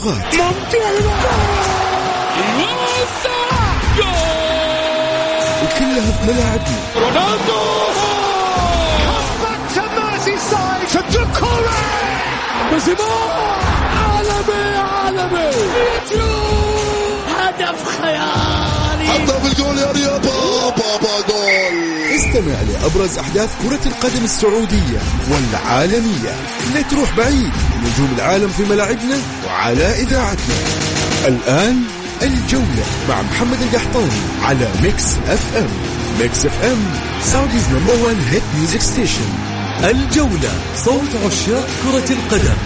اللغات. وكلها في ملاعبنا. رونالدو عالمي هدف خيالي. حطها بالجول يا رياض. بابا جول. استمع لأبرز أحداث كرة القدم السعودية والعالمية. لا تروح بعيد، نجوم العالم في ملاعبنا وعلى إذاعتنا. الآن الجولة مع محمد القحطاني على ميكس اف ام. ميكس اف ام سعوديز نمبر 1 هيت ميوزك ستيشن. الجولة، صوت عشاق كرة القدم.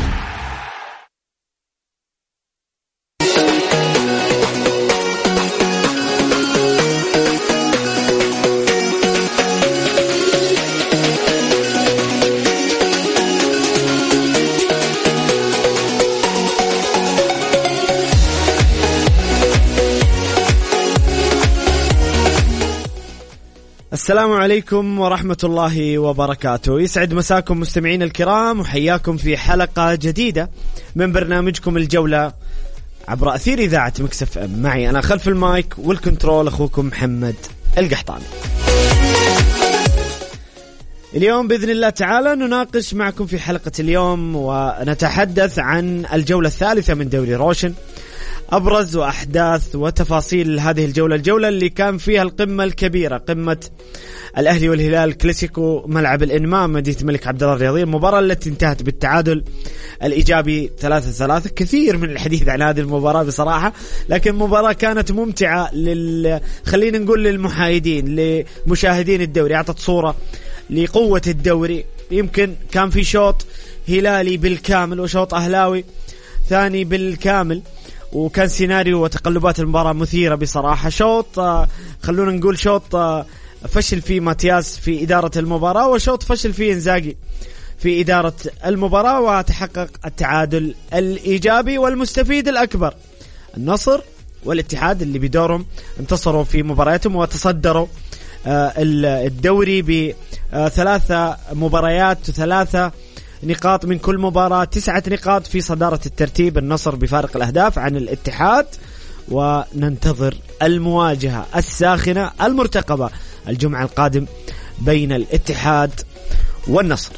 السلام عليكم ورحمة الله وبركاته. يسعد مساكم مستمعين الكرام، وحياكم في حلقة جديدة من برنامجكم الجولة عبر أثير إذاعة ميكس اف ام. معي أنا خلف المايك والكنترول أخوكم محمد القحطاني. اليوم بإذن الله تعالى نناقش معكم في حلقة اليوم ونتحدث عن الجولة الثالثة من دوري روشن، أبرز وأحداث وتفاصيل هذه الجولة اللي كان فيها القمة الكبيرة، قمة الأهلي والهلال كلاسيكو ملعب الإنمام مدينة الملك عبدالله الرياضية، المباراة التي انتهت بالتعادل الإيجابي 3-3. كثير من الحديث عن هذه المباراة بصراحة، لكن مباراة كانت ممتعة خلينا نقول للمحايدين لمشاهدين الدوري، أعطت صورة لقوة الدوري. يمكن كان في شوط هلالي بالكامل وشوط أهلاوي ثاني بالكامل، وكان سيناريو وتقلبات المباراة مثيرة بصراحة. شوط خلونا نقول شوط فشل فيه ماتياس في إدارة المباراة، وشوط فشل فيه إنزاغي في إدارة المباراة، وتحقق التعادل الإيجابي. والمستفيد الأكبر النصر والاتحاد اللي بدورهم انتصروا في مبارياتهم وتصدروا الدوري ب3 مباريات و3 نقاط من كل مباراة، 9 نقاط في صدارة الترتيب النصر بفارق الأهداف عن الاتحاد. وننتظر المواجهة الساخنة المرتقبة الجمعة القادم بين الاتحاد والنصر.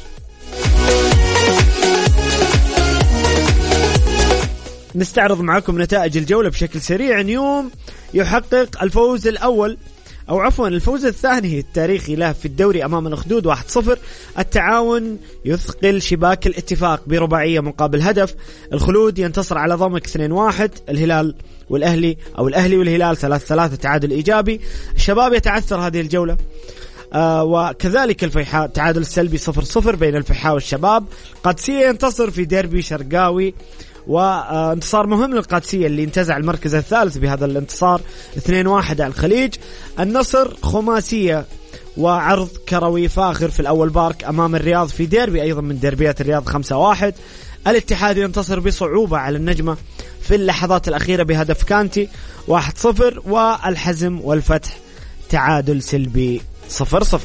نستعرض معكم نتائج الجولة بشكل سريع. نيوم يحقق الفوز الأول أو عفوا الفوز الثاني التاريخي له في الدوري أمام الأخدود 1-0. التعاون يثقل شباك الاتفاق برباعية مقابل هدف. الخلود ينتصر على ضمك 2-1. الهلال والأهلي أو الأهلي والهلال 3-3 تعادل إيجابي. الشباب يتعثر هذه الجولة وكذلك الفيحاء تعادل سلبي 0-0 بين الفيحاء والشباب. قادسية ينتصر في ديربي شرقاوي، وانتصار مهم للقادسية اللي انتزع المركز الثالث بهذا الانتصار 2-1 على الخليج. النصر خماسية وعرض كروي فاخر في الأول بارك أمام الرياض في ديربي أيضا من ديربيات الرياض 5-1. الاتحاد ينتصر بصعوبة على النجمة في اللحظات الأخيرة بهدف كانتي 1-0. والحزم والفتح تعادل سلبي 0-0.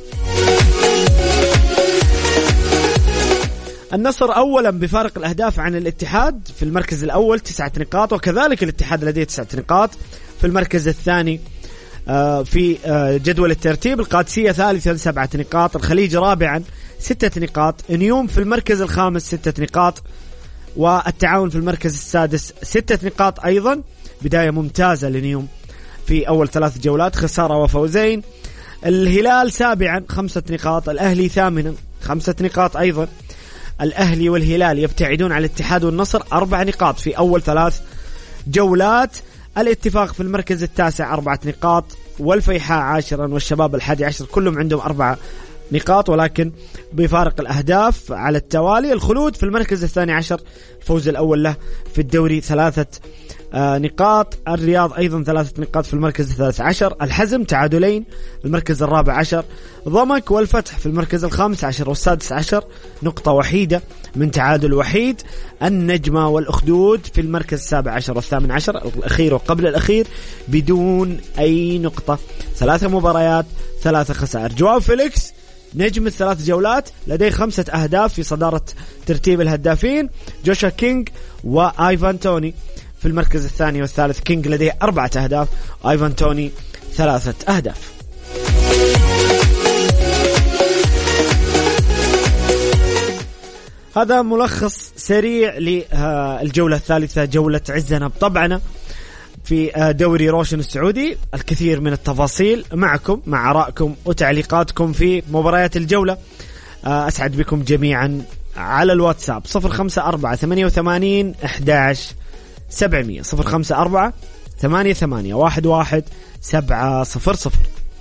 النصر أولا بفارق الأهداف عن الاتحاد في المركز الأول 9 نقاط، وكذلك الاتحاد لديه 9 نقاط في المركز الثاني في جدول الترتيب. القادسية ثالثا 7 نقاط. الخليج رابعا 6 نقاط. نيوم في المركز الخامس 6 نقاط. والتعاون في المركز السادس 6 نقاط أيضا. بداية ممتازة لنيوم في أول 3 جولات، خسارة وفوزين. الهلال سابعا 5 نقاط. الأهلي ثامنا 5 نقاط أيضا. الأهلي والهلال يبتعدون على الاتحاد والنصر 4 نقاط في أول 3 جولات. الاتفاق في المركز التاسع 4 نقاط، والفيحاء 10 والشباب 11 كلهم عندهم 4 نقاط ولكن بفارق الأهداف على التوالي. الخلود في المركز الثاني 10 الفوز الأول له في الدوري 3 نقاط. الرياض أيضا 3 نقاط في المركز الثالث 10. الحزم تعادلين المركز الرابع 10. ضمك والفتح في المركز الخامس 10 والسادس 10 نقطة وحيدة من تعادل وحيد. النجمة والأخدود في المركز السابع 10 والثامن 10 الأخير وقبل الأخير بدون أي نقطة، 3 مباريات 3 خسائر. جواو فيليكس نجم الثلاث جولات لديه 5 أهداف في صدارة ترتيب الهدافين. جوشوا كينغ وآيفان توني في المركز الثاني والثالث. كينغ لديه 4 أهداف، آيفان توني 3 أهداف. هذا ملخص سريع للجولة الثالثة، جولة عزنا بطبعنا في دوري روشن السعودي. الكثير من التفاصيل معكم مع آرائكم وتعليقاتكم في مباريات الجولة. أسعد بكم جميعا على الواتساب 054-88-11-700 054-88-11-700.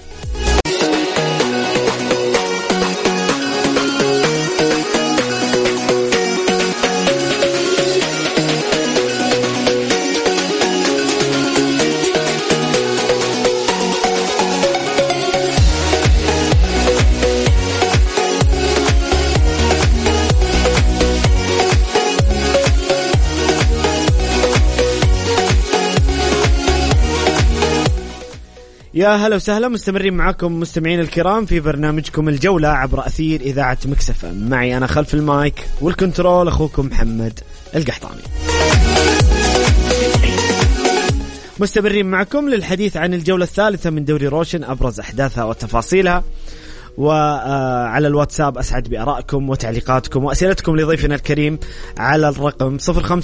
يا هلا وسهلا، مستمرين معكم مستمعين الكرام في برنامجكم الجولة عبر أثير إذاعة مكس اف ام. معي أنا خلف المايك والكنترول أخوكم محمد القحطاني. مستمرين معكم للحديث عن الجولة الثالثة من دوري روشن، أبرز أحداثها وتفاصيلها. وعلى الواتساب أسعد بآرائكم وتعليقاتكم وأسئلتكم لضيفنا الكريم على الرقم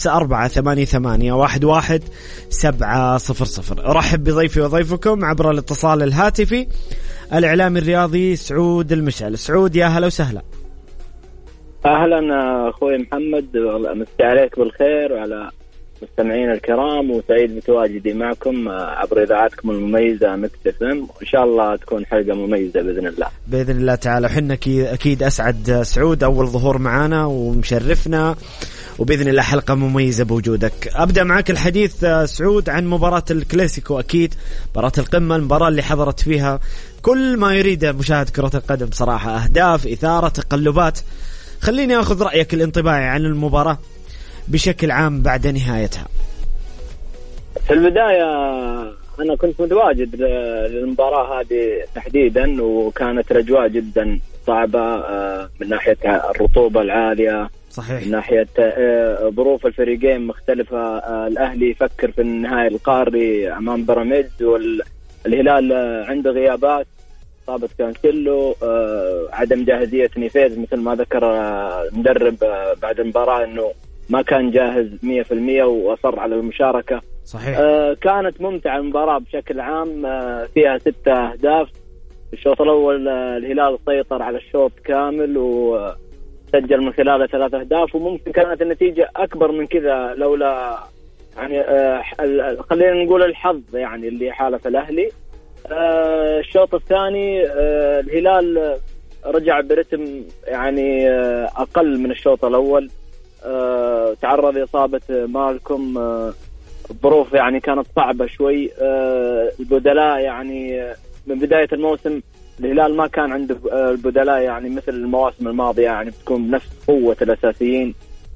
0548811700. أرحب بضيفي وضيفكم عبر الاتصال الهاتفي الإعلامي الرياضي سعود المشعل. سعود يا هلا وسهلا. أهلا أخوي محمد، مسي عليك بالخير وعلى مستمعين الكرام، وسعيد بتواجدي معكم عبر إذاعتكم المميزة مكس اف ام، وإن شاء الله تكون حلقة مميزة بإذن الله. بإذن الله تعالى. حنا أكيد أسعد سعود، أول ظهور معنا ومشرفنا، وبإذن الله حلقة مميزة بوجودك. أبدأ معك الحديث سعود عن مباراة الكلاسيكو، أكيد مباراة القمة، المباراة اللي حضرت فيها كل ما يريد مشاهد كرة القدم صراحة، أهداف، إثارة، تقلبات. خليني أخذ رأيك الانطباعي عن المباراة بشكل عام بعد نهايتها. في البداية أنا كنت متواجد للمباراة هذه تحديدا، وكانت الأجواء جدا صعبة من ناحية الرطوبة العالية، صحيح، من ناحية ظروف الفريقين مختلفة. الأهلي يفكر في النهائي القاري أمام بيراميدز، والهلال عنده غيابات، إصابة كانسيلو، عدم جاهزية نيفيز مثل ما ذكر مدرب بعد المباراة أنه ما كان جاهز 100% وأصر على المشاركة. صحيح. كانت ممتعة المباراة بشكل عام، فيها 6 أهداف. الشوط الأول الهلال سيطر على الشوط كامل وسجل من خلاله 3 أهداف، وممكن كانت النتيجة أكبر من كذا لولا يعني خلينا نقول الحظ يعني اللي حالف الأهلي. الشوط الثاني الهلال رجع برتم يعني أقل من الشوط الأول، تعرض لإصابة مالكم، الظروف يعني كانت صعبة شوي. البدلاء يعني من بداية الموسم الهلال ما كان عنده البدلاء يعني مثل المواسم الماضية، يعني بتكون بنفس قوة الأساسيين.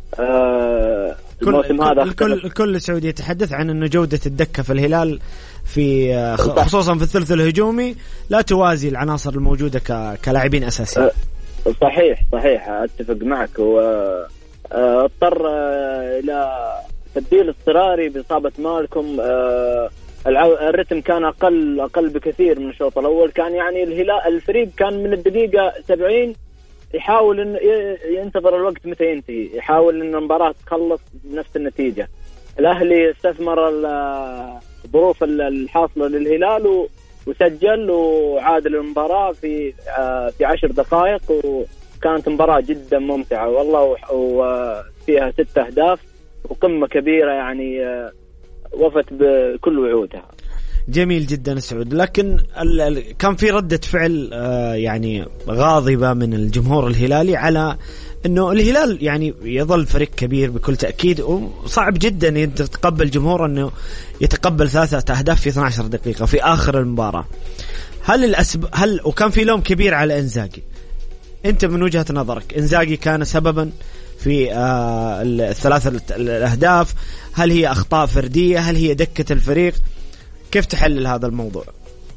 الموسم هذا الكل سعودي يتحدث عن أنه جودة الدكة في الهلال في خصوصا في الثلث الهجومي لا توازي العناصر الموجودة كلاعبين أساسيين. صحيح أتفق معك. اضطر إلى تبديل اضطراري بإصابة مالكم. الرتم كان أقل بكثير من الشوط الأول. كان يعني الفريق كان من الدقيقة 70 يحاول إن ينتظر الوقت متى ينتهي، يحاول إن المباراة تخلص بنفس النتيجة. الأهلي استثمر الظروف الحاصلة للهلال وسجل وعادل المباراة في 10 دقائق، وكانت مباراة جدا ممتعة والله، وفيها 6 أهداف وقمة كبيرة يعني وفت بكل وعودها. جميل جدا سعود. لكن كان في ردة فعل يعني غاضبة من الجمهور الهلالي على انه الهلال يعني يظل فريق كبير بكل تأكيد، وصعب جدا ان تتقبل جمهور انه يتقبل 3 أهداف في 12 دقيقة في آخر المباراة. هل وكان في لوم كبير على إنزاغي. انت من وجهة نظرك إنزاغي كان سببا في 3 الأهداف؟ هل هي أخطاء فردية؟ هل هي دكة الفريق؟ كيف تحلل هذا الموضوع؟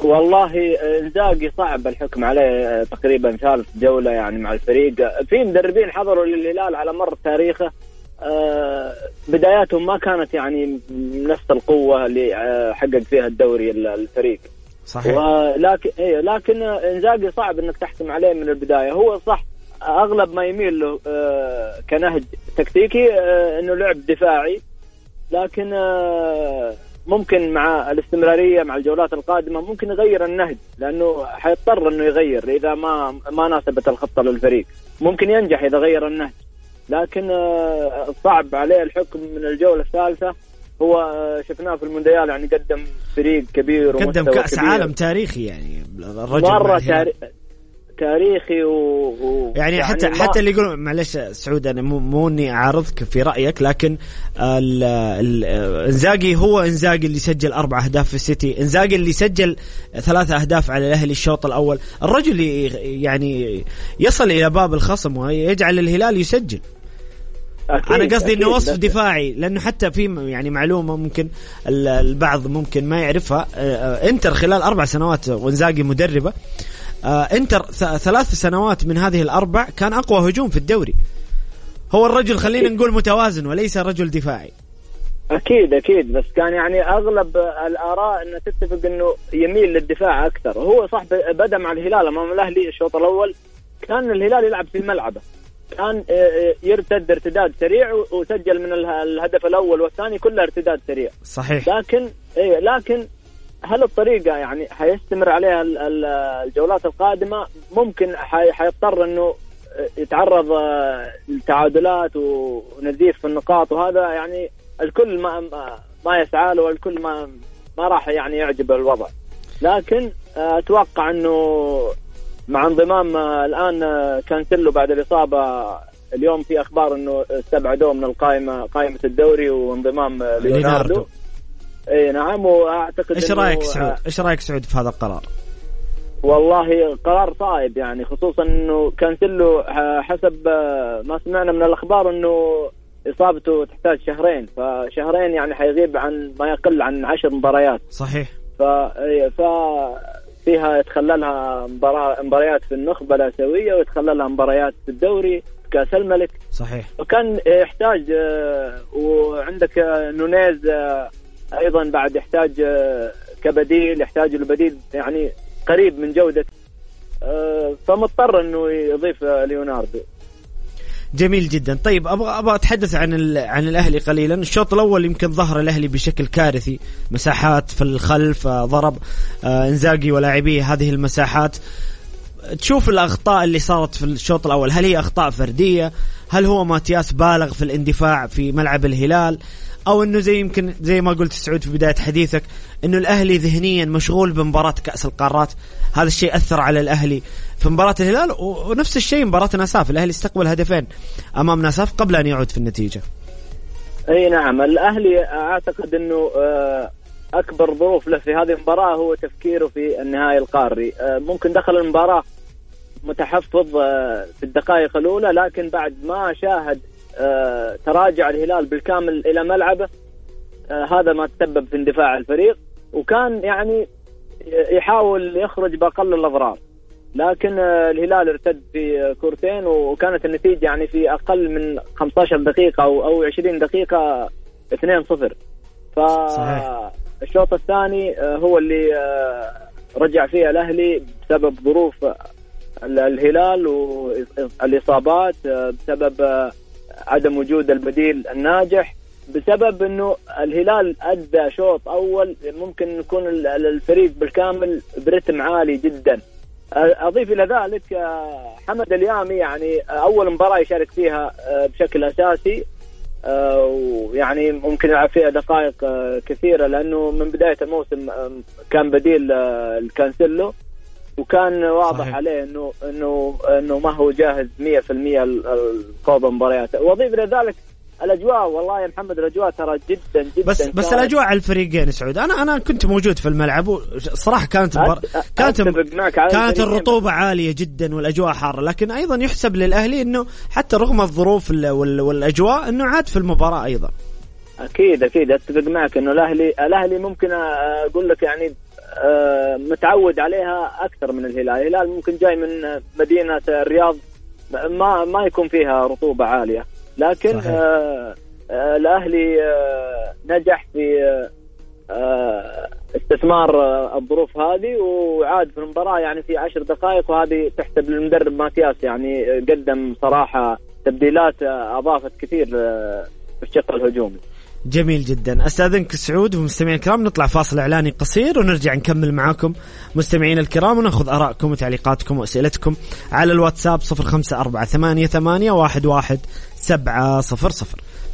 والله إنزاغي صعب الحكم عليه، تقريبا ثالث جولة يعني مع الفريق. في مدربين حضروا للهلال على مر تاريخه بداياتهم ما كانت يعني نفس القوة اللي حقق فيها الدوري الفريق. صحيح. لكن إنزاغي صعب انك تحكم عليه من البداية. هو صح اغلب ما يميل له كنهج تكتيكي انه لعب دفاعي، لكن ممكن مع الاستمرارية مع الجولات القادمة ممكن يغير النهج، لأنه حيضطر أنه يغير إذا ما ناسبت الخطة للفريق. ممكن ينجح إذا غير النهج، لكن صعب عليه الحكم من الجولة الثالثة. هو شفناه في المونديال يعني قدم فريق كبير، قدم كأس كبير. عالم تاريخي يعني الرجل مرة تاريخي يعني حتى اللي يقولون معلش سعود أنا مو إني أعارضك في رأيك، لكن إنزاغي هو إنزاغي اللي سجل 4 أهداف في السيتي، إنزاغي اللي سجل 3 أهداف على الأهلي الشوط الأول، الرجل يعني يصل إلى باب الخصم ويجعل الهلال يسجل. أنا قصدي إنه وصف دفاعي، لأنه حتى في يعني معلومة ممكن البعض ممكن ما يعرفها، إنتر خلال 4 سنوات وإنزاغي مدربة، إنتر 3 سنوات من هذه ال4 كان أقوى هجوم في الدوري. هو الرجل خلينا نقول متوازن وليس رجل دفاعي. أكيد بس كان يعني أغلب الآراء أن تتفق أنه يميل للدفاع أكثر. هو صح بدأ مع الهلال أمام الأهلي الشوط الأول كان الهلال يلعب في ملعبه، كان يرتد ارتداد سريع وسجل من الهدف الأول والثاني كله ارتداد سريع. صحيح. لكن هل الطريقة يعني حيستمر عليها الجولات القادمة؟ ممكن حيضطر انه يتعرض للتعادلات ونزيف في النقاط، وهذا يعني الكل ما يسعى له، والكل ما راح يعني يعجب الوضع. لكن اتوقع انه مع انضمام الان كانسيلو بعد الإصابة، اليوم في اخبار انه استبعدوه من قائمة الدوري وانضمام ليوناردو. اي نعم. واعتقد ايش رايك سعود في هذا القرار؟ والله قرار صائب يعني، خصوصا انه كانسيلو حسب ما سمعنا من الاخبار انه اصابته تحتاج شهرين، فشهرين يعني حيغيب عن ما يقل عن 10 مباريات. صحيح. فيها يتخللها مباريات في النخبة الآسيوية، ويتخللها مباريات في الدوري كأس الملك. صحيح. وكان يحتاج وعندك نونيز أيضا بعد يحتاج كبديل، يحتاج البديل يعني قريب من جودة، فمضطر أنه يضيف ليوناردو. جميل جدا. طيب أبغى أتحدث عن الأهلي قليلا. الشوط الأول يمكن ظهر الأهلي بشكل كارثي، مساحات في الخلف، ضرب إنزاغي ولاعبيه هذه المساحات. تشوف الأخطاء اللي صارت في الشوط الأول، هل هي أخطاء فردية؟ هل هو ماتياس بالغ في الاندفاع في ملعب الهلال؟ أو أنه يمكن زي ما قلت سعود في بداية حديثك أنه الأهلي ذهنيا مشغول بمباراة كأس القارات، هذا الشيء أثر على الأهلي في مباراة الهلال. ونفس الشيء مباراة ناساف، الأهلي استقبل هدفين أمام ناساف قبل أن يعود في النتيجة. أي نعم. الأهلي أعتقد أنه أكبر ظروف له في هذه المباراة هو تفكيره في النهائي القاري. ممكن دخل المباراة متحفظ في الدقائق الأولى، لكن بعد ما شاهد تراجع الهلال بالكامل إلى ملعبه، هذا ما تسبب في اندفاع الفريق، وكان يعني يحاول يخرج بأقل الأضرار، لكن الهلال ارتد في كورتين وكانت النتيجة يعني في أقل من 15 دقيقة أو 20 دقيقة 2-0. فالشوط الثاني هو اللي رجع فيه الأهلي بسبب ظروف الهلال والإصابات، بسبب عدم وجود البديل الناجح، بسبب أنه الهلال أدى شوط أول ممكن يكون الفريق بالكامل برتم عالي جدا. أضيف إلى ذلك حمد اليامي يعني أول مباراة يشارك فيها بشكل أساسي، ويعني ممكن يلعب فيها دقائق كثيرة، لأنه من بداية الموسم كان بديل الكانسيلو، وكان واضح صحيح. عليه انه ما هو جاهز 100% لخوض مباريات. واضيف الى ذلك الاجواء، والله يا محمد الاجواء ترى جدا بس الاجواء على الفريقين سعود، انا كنت موجود في الملعب وصراحه كانت الرطوبه عاليه جدا والاجواء حاره، لكن ايضا يحسب للاهلي انه حتى رغم الظروف والاجواء انه عاد في المباراه ايضا. اكيد اتفق معك انه الاهلي ممكن اقول لك يعني متعود عليها أكثر من الهلال. الهلال ممكن جاي من مدينة الرياض ما يكون فيها رطوبة عالية، لكن الأهلي نجح في استثمار الظروف هذه وعاد في المباراة يعني في 10 دقائق، وهذه تحسب للمدرب ماتياس، يعني قدم صراحة تبديلات أضافت كثير في الشق الهجومي. جميل جدا. أستاذنك سعود ومستمعين الكرام نطلع فاصل إعلاني قصير ونرجع نكمل معاكم مستمعين الكرام ونأخذ آراءكم وتعليقاتكم وأسئلتكم على الواتساب 0548811700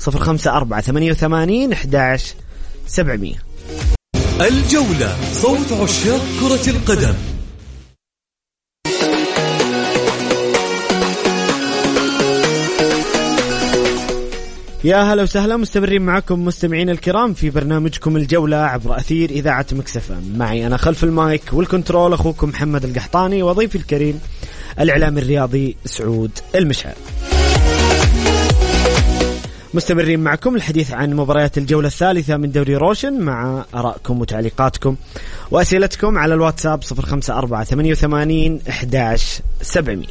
0548811700. الجولة صوت عشاق كرة القدم. يا هلا وسهلا، مستمرين معكم مستمعين الكرام في برنامجكم الجولة عبر أثير إذاعة مكسفة. معي أنا خلف المايك والكنترول أخوكم محمد القحطاني، وضيفي الكريم الإعلام الرياضي سعود المشعل. مستمرين معكم الحديث عن مباريات الجولة الثالثة من دوري روشن مع آرائكم وتعليقاتكم وأسئلتكم على الواتساب 0548811700.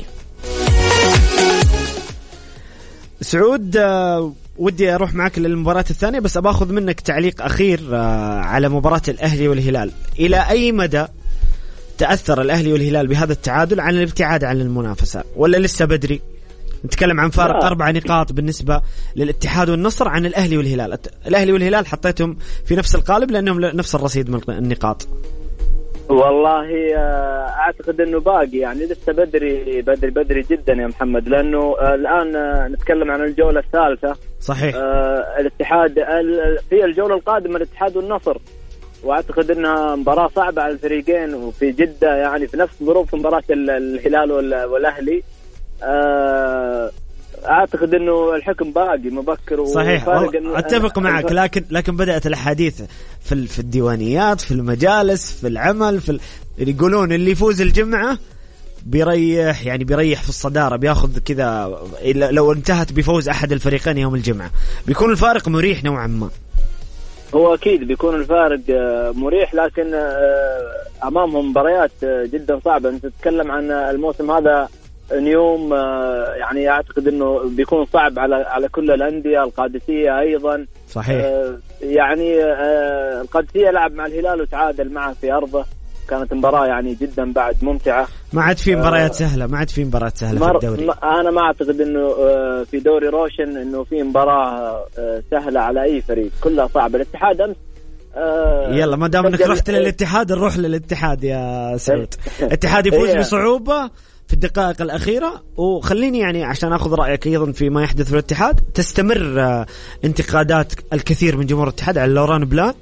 سعود، ودي أروح معك للمباراة الثانية، بس أباخذ منك تعليق أخير على مباراة الأهلي والهلال. إلى أي مدى تأثر الأهلي والهلال بهذا التعادل عن الابتعاد عن المنافسة، ولا لسه بدري؟ نتكلم عن فارق 4 نقاط بالنسبة للاتحاد والنصر عن الأهلي والهلال. الأهلي والهلال حطيتهم في نفس القالب لأنهم نفس الرصيد من النقاط. والله أعتقد أنه باقي، يعني لسه بدري جدا يا محمد، لأنه الآن نتكلم عن الجولة الثالثة. صحيح. الاتحاد في الجولة القادمة الاتحاد والنصر، وأعتقد أنها مباراة صعبة على الفريقين، وفي جدة يعني في نفس ظروف مباراة الهلال والأهلي. أعتقد أنه الحكم باقي مبكر. صحيح، أتفق معك، لكن بدأت الأحاديث في الديوانيات، في المجالس، في العمل، يقولون اللي يفوز الجمعة بيريح في الصدارة، بياخذ كذا. لو انتهت بفوز أحد الفريقين يوم الجمعة بيكون الفارق مريح نوعا ما. هو أكيد بيكون الفارق مريح، لكن أمامهم مباريات جدا صعبة. أنت تتكلم عن الموسم هذا اليوم، يعني أعتقد أنه بيكون صعب على كل الأندية. القادسية أيضا صحيح. يعني القادسية لعب مع الهلال وتعادل معه في أرضه، كانت مباراة يعني جدا بعد ممتعة. ما عاد في مباريات سهلة، في الدوري. أنا ما أعتقد أنه في دوري روشن أنه في مباراة سهلة على أي فريق، كلها صعبة. الاتحاد أمس يلا ما دام انك رحت للاتحاد نروح للاتحاد يا سعود. الاتحاد يفوز بصعوبة في الدقائق الأخيرة. وخليني يعني عشان أخذ رأيك أيضا فيما يحدث في الاتحاد. تستمر انتقادات الكثير من جمهور الاتحاد على لوران بلان،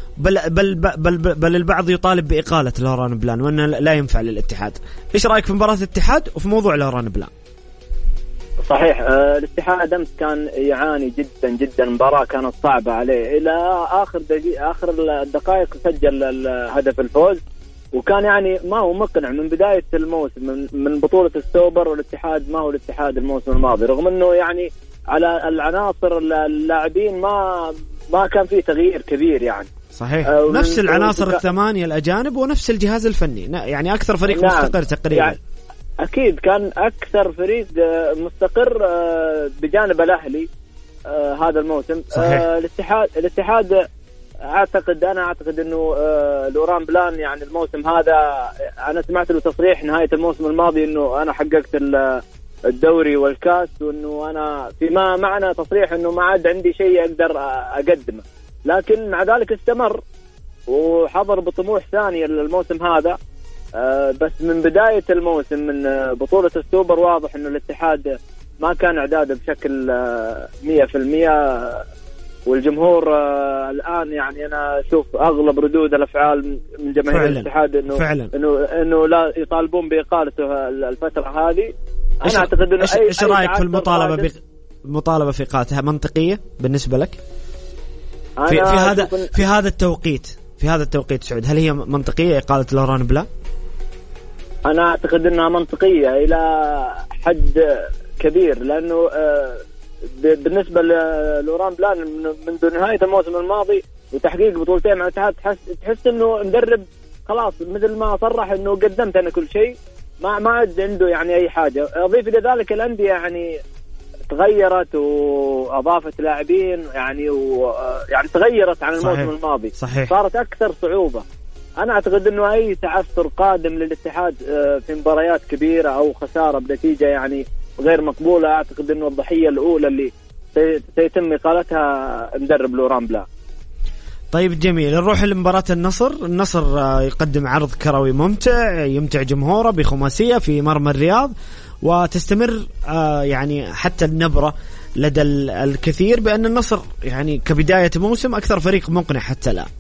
بل البعض يطالب بإقالة لوران بلان وأنه لا ينفع للاتحاد. إيش رأيك في مباراة الاتحاد وفي موضوع لوران بلان؟ صحيح، الاتحاد أمس كان يعاني جدا، مباراة كانت صعبة عليه إلى آخر الدقائق سجل الهدف الفوز، وكان يعني ما هو مقنع من بداية الموسم من بطولة السوبر. والاتحاد ما هو الاتحاد الموسم الماضي، رغم أنه يعني على العناصر اللاعبين ما كان فيه تغيير كبير يعني. صحيح، نفس العناصر الثمانية الأجانب ونفس الجهاز الفني، يعني أكثر فريق مستقر تقريبا. يعني أكيد كان أكثر فريق مستقر بجانب الأهلي هذا الموسم. الاتحاد أعتقد أنه لوران بلان يعني الموسم هذا، أنا سمعت له تصريح نهاية الموسم الماضي أنه أنا حققت الدوري والكاس، وأنه أنا فيما معنى تصريح أنه ما عاد عندي شيء أقدر أقدمه، لكن مع ذلك استمر وحضر بطموح ثاني الموسم هذا. بس من بداية الموسم من بطولة السوبر واضح أنه الاتحاد ما كان إعداده بشكل 100%. والجمهور الآن يعني أنا أشوف أغلب ردود الأفعال من جماهير الاتحاد إنه لا يطالبون بإقالته الفترة هذه. أنا أعتقد إنه إيش رأيك في المطالبة في إقالتها؟ منطقية بالنسبة لك في هذا التوقيت سعود؟ هل هي منطقية إقالة لوران بلان؟ أنا أعتقد إنها منطقية إلى حد كبير، لأنه بالنسبة للوران بلان منذ نهاية الموسم الماضي وتحقيق بطولتين مع الاتحاد تحس إنه مدرب خلاص مثل ما صرح انه قدمت انا كل شيء، ما عاد عنده يعني اي حاجه. اضيف الى ذلك الانديه يعني تغيرت واضافت لاعبين يعني يعني تغيرت عن الموسم الماضي. صحيح. صارت اكثر صعوبه. انا اعتقد انه اي تعثر قادم للاتحاد في مباريات كبيره او خساره بنتيجه يعني غير مقبوله، اعتقد انه الضحيه الاولى اللي سيتم اقالتها مدرب لوران بلا. طيب جميل، نروح لمباراة النصر يقدم عرض كروي ممتع يمتع جمهوره بخماسية في مرمى الرياض، وتستمر يعني حتى النبرة لدى الكثير بأن النصر يعني كبداية موسم أكثر فريق مقنع حتى الآن.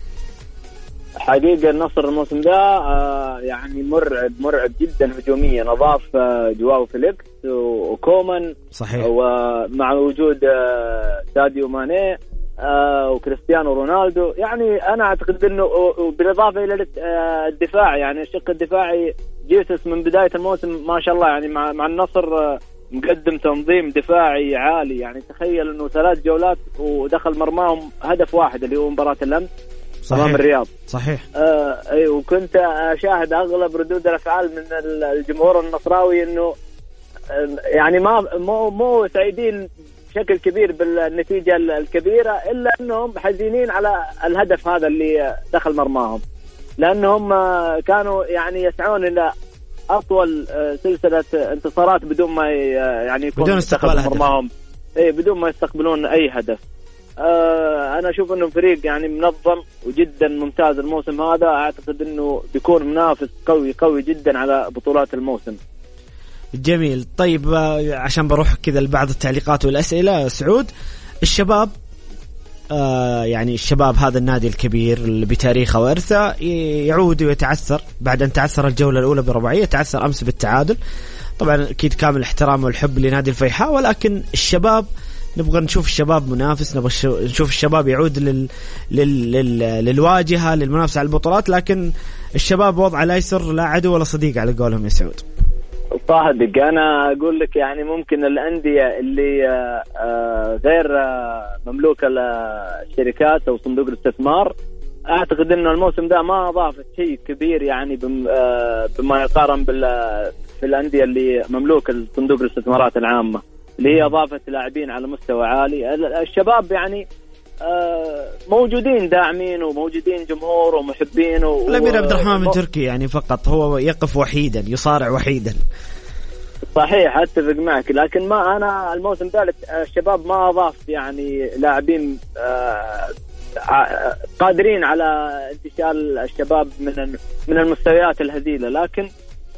حقيقة النصر الموسم ده يعني مرعب جدا هجوميا. أضاف جواو فيليكس وكومان. صحيح. ومع وجود ساديو ماني وكريستيانو رونالدو، يعني أنا أعتقد أنه بالإضافة إلى الدفاع، يعني الشق الدفاعي جيسوس من بداية الموسم ما شاء الله يعني مع النصر مقدم تنظيم دفاعي عالي. يعني تخيل أنه 3 جولات ودخل مرماهم هدف واحد اللي هو مباراة الأمس أمام الرياض. صحيح. وكنت أشاهد أغلب ردود الأفعال من الجمهور النصراوي إنه يعني مو سعيدين بشكل كبير بالنتيجة الكبيرة، إلا أنهم حزينين على الهدف هذا اللي دخل مرماهم، لأنهم كانوا يعني يسعون إلى أطول سلسلة انتصارات بدون ما يعني يكون بدون استقبال مرماهم، بدون ما يستقبلون أي هدف. أنا أشوف أنه فريق يعني منظم وجدا ممتاز الموسم هذا. أعتقد أنه بيكون منافس قوي جدا على بطولات الموسم. جميل. طيب عشان بروح كذا لبعض التعليقات والأسئلة، سعود الشباب يعني الشباب هذا النادي الكبير اللي بتاريخه وإرثه يعود ويتعثر بعد أن تعثر الجولة الأولى برباعية، تعثر أمس بالتعادل. طبعا أكيد كامل الاحترام والحب لنادي الفيحاء، ولكن الشباب نبغى نشوف الشباب منافس، نبغى نشوف الشباب يعود للواجهة للمنافسة على البطولات، لكن الشباب وضع لا يسر لا عدو ولا صديق على قولهم يا سعود. صادق، أنا أقول لك يعني ممكن الأندية اللي غير مملوكة للشركات أو صندوق الاستثمار، أعتقد إنه الموسم ده ما أضافت شيء كبير يعني بما يقارن في الأندية اللي مملوكة لصندوق الاستثمارات العامة اللي هي أضافت لاعبين على مستوى عالي. الشباب يعني موجودين داعمين وموجودين جمهور ومحبين الأمير عبد الرحمن من تركي يعني فقط هو يقف وحيدا يصارع وحيدا. صحيح، أتفق معك، لكن ما أنا الموسم ذلك الشباب ما أضاف يعني لاعبين قادرين على انتشال الشباب من المستويات الهزيلة، لكن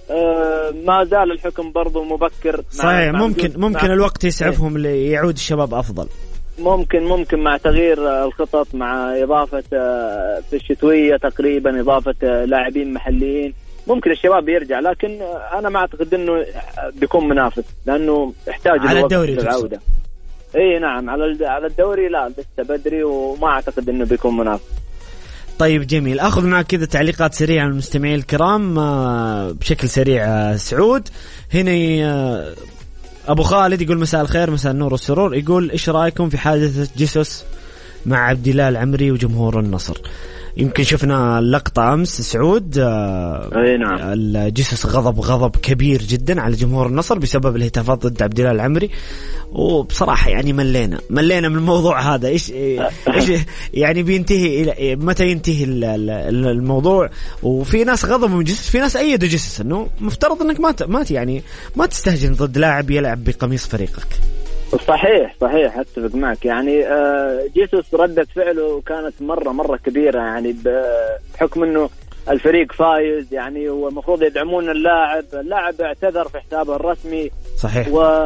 ما زال الحكم برضو مبكر. صحيح، ممكن الوقت يسعفهم ليعود الشباب أفضل. ممكن مع تغيير الخطط، مع إضافة في الشتوية تقريبا إضافة لاعبين محليين، ممكن الشباب يرجع، لكن أنا ما أعتقد أنه بيكون منافس لأنه يحتاج على الدوري للعودة. إيه نعم، على الدوري لا لسه بدري، وما أعتقد أنه بيكون منافس. طيب جميل، أخذ معك كذا تعليقات سريعة من المستمعين الكرام بشكل سريع. سعود هنا أبو خالد يقول مساء الخير مساء النور والسرور، يقول إيش رأيكم في حادثة جيسوس مع عبد الله العمري وجمهور النصر؟ يمكن شفنا اللقطة أمس سعود. أي نعم. جيسوس غضب كبير جدا على جمهور النصر بسبب الهتافات ضد عبد الله العمري، وبصراحة يعني ملينا من الموضوع هذا. إيش يعني بينتهي إلى متى ينتهي الموضوع؟ وفي ناس غضبوا من جيسوس، في ناس أيدوا جيسوس إنه مفترض إنك ما تستهجن ضد لاعب يلعب بقميص فريقك. صحيح أتفق معك. يعني جيسوس ردة فعله كانت مرة كبيرة، يعني بحكم إنه الفريق فايز يعني والمفروض يدعمون اللاعب اعتذر في حسابه الرسمي. صحيح.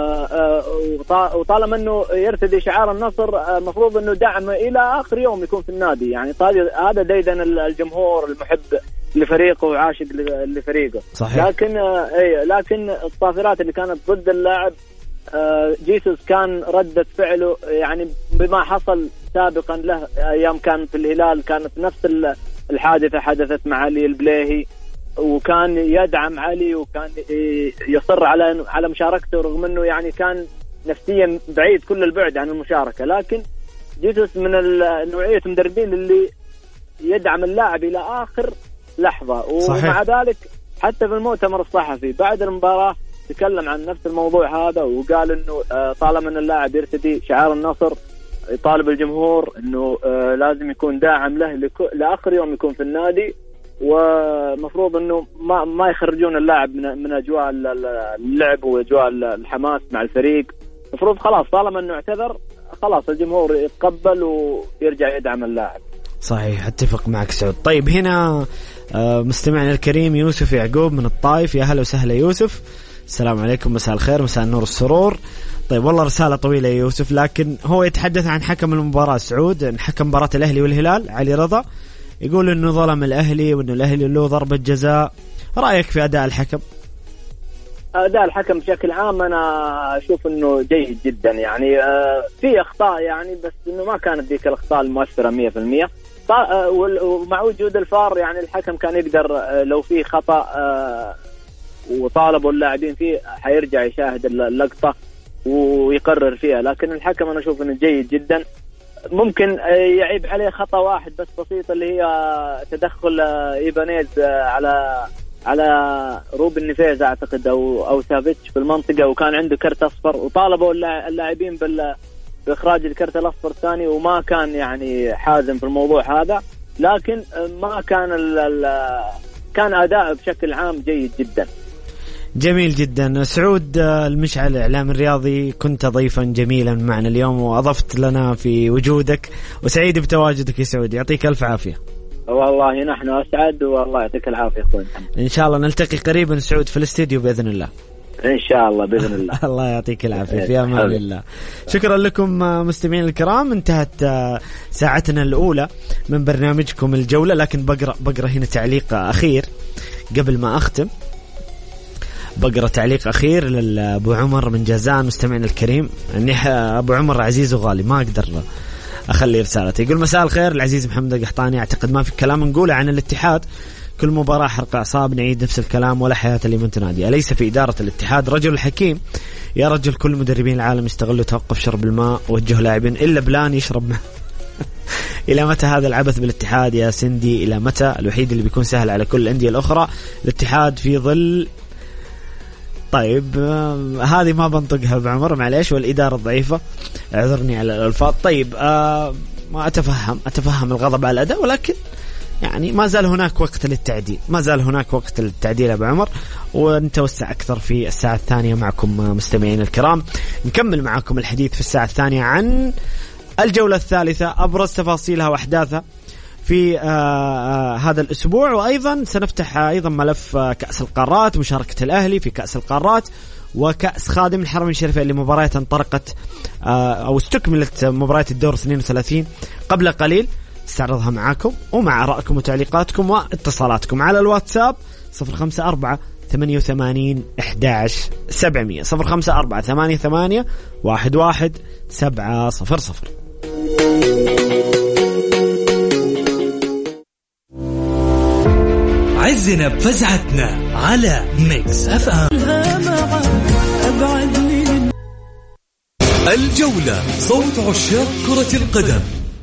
وطالما إنه يرتدي شعار النصر المفروض إنه دعم إلى آخر يوم يكون في النادي. يعني هذا ديدن الجمهور المحب لفريقه وعاشق لفريقه. صحيح. لكن الصافرات اللي كانت ضد اللاعب جيسوس كان ردة فعله يعني بما حصل سابقا له أيام كان في الهلال، كانت نفس الحادثة حدثت مع علي البليهي، وكان يدعم علي وكان يصر على مشاركته رغم أنه يعني كان نفسيا بعيد كل البعد عن المشاركة. لكن جيسوس من نوعية المدربين اللي يدعم اللاعب إلى آخر لحظة. ومع ذلك حتى في المؤتمر الصحفي بعد المباراة تكلم عن نفس الموضوع هذا، وقال إنه طالما أن اللاعب يرتدي شعار النصر يطالب الجمهور إنه لازم يكون داعم له لآخر يوم يكون في النادي، ومفروض إنه ما يخرجون اللاعب من أجواء اللعب وأجواء الحماس مع الفريق. مفروض خلاص طالما إنه اعتذر خلاص الجمهور يتقبل ويرجع يدعم اللاعب. صحيح، اتفق معك سعود. طيب هنا مستمعنا الكريم يوسف يعقوب من الطائف، يا هلا وسهلا يوسف، السلام عليكم، مساء الخير، مساء النور السرور. طيب والله رسالة طويلة يا يوسف، لكن هو يتحدث عن حكم المباراة سعود، حكم مباراة الأهلي والهلال علي رضا، يقول إنه ظلم الأهلي وإنه الأهلي له ضربة جزاء. رأيك في أداء الحكم؟ أداء الحكم بشكل عام أنا أشوف إنه جيد جدا، يعني في أخطاء يعني، بس إنه ما كانت ذيك الأخطاء المؤثرة 100%. ومع وجود الفار يعني الحكم كان يقدر لو في خطأ وطالبوا اللاعبين فيه حيرجع يشاهد اللقطة ويقرر فيها. لكن الحكم أنا أشوف إنه جيد جدا. ممكن يعيب عليه خطأ واحد بس بسيط، اللي هي تدخل إيبانيز على روبن نيفيز أعتقد أو سافيتش في المنطقة، وكان عنده كرت أصفر، وطالبوا اللاعبين بإخراج الكرت الأصفر الثاني، وما كان يعني حازم في الموضوع هذا. لكن ما كان كان أداء بشكل عام جيد جدا. جميل جدا. سعود المشعل الإعلام الرياضي، كنت ضيفا جميلا معنا اليوم وأضفت لنا في وجودك، وسعيد بتواجدك يا سعود، يعطيك ألف عافية. والله نحن أسعد، والله يعطيك العافية أخوي. إن شاء الله نلتقي قريبا سعود في الاستديو بإذن الله. إن شاء الله بإذن الله. الله يعطيك العافية، في أمان الله. شكرا لكم مستمعين الكرام، انتهت ساعتنا الأولى من برنامجكم الجولة، لكن بقرأ هنا تعليق أخير قبل ما أختم. بقرأ تعليق أخير لأبو عمر من جازان مستمعنا الكريم. أبو عمر عزيز وغالي، ما أقدر أخلي رسالته. يقول مساء الخير العزيز محمد القحطاني، أعتقد ما في كلام نقوله عن الاتحاد، كل مباراة حرق أعصاب، نعيد نفس الكلام ولا حياة لمن تنادي. أليس في إدارة الاتحاد رجل حكيم؟ يا رجل كل مدربين العالم يستغلوا توقف شرب الماء ووجهوا لاعبين إلا بلان يشرب ماء. إلى متى هذا العبث بالاتحاد يا سندي؟ إلى متى؟ الوحيد اللي بيكون سهل على كل الأندية الأخرى الاتحاد في ظل. طيب هذه ما بنطقها بعمر معليش، والإدارة ضعيفة، اعذرني على الألفاظ. طيب ما أتفهم الغضب على الأداء، ولكن يعني ما زال هناك وقت للتعديل، ما زال هناك وقت للتعديل يا أبو عمر، ونتوسع أكثر في الساعة الثانية معكم مستمعين الكرام. نكمل معكم الحديث في الساعة الثانية عن الجولة الثالثة، أبرز تفاصيلها وأحداثها في هذا الأسبوع، وأيضا سنفتح أيضا ملف كأس القارات، مشاركة الأهلي في كأس القارات وكأس خادم الحرمين الشريفين لمباريات انطلقت أو استكملت مباريات الدور 32 قبل قليل. استعرضها معاكم ومع آرائكم وتعليقاتكم واتصالاتكم على الواتساب 054 88 11 700 054 88 11 700. عزنا بفزعتنا على ميكس اف ام. الجولة، صوت عشاق كرة القدم.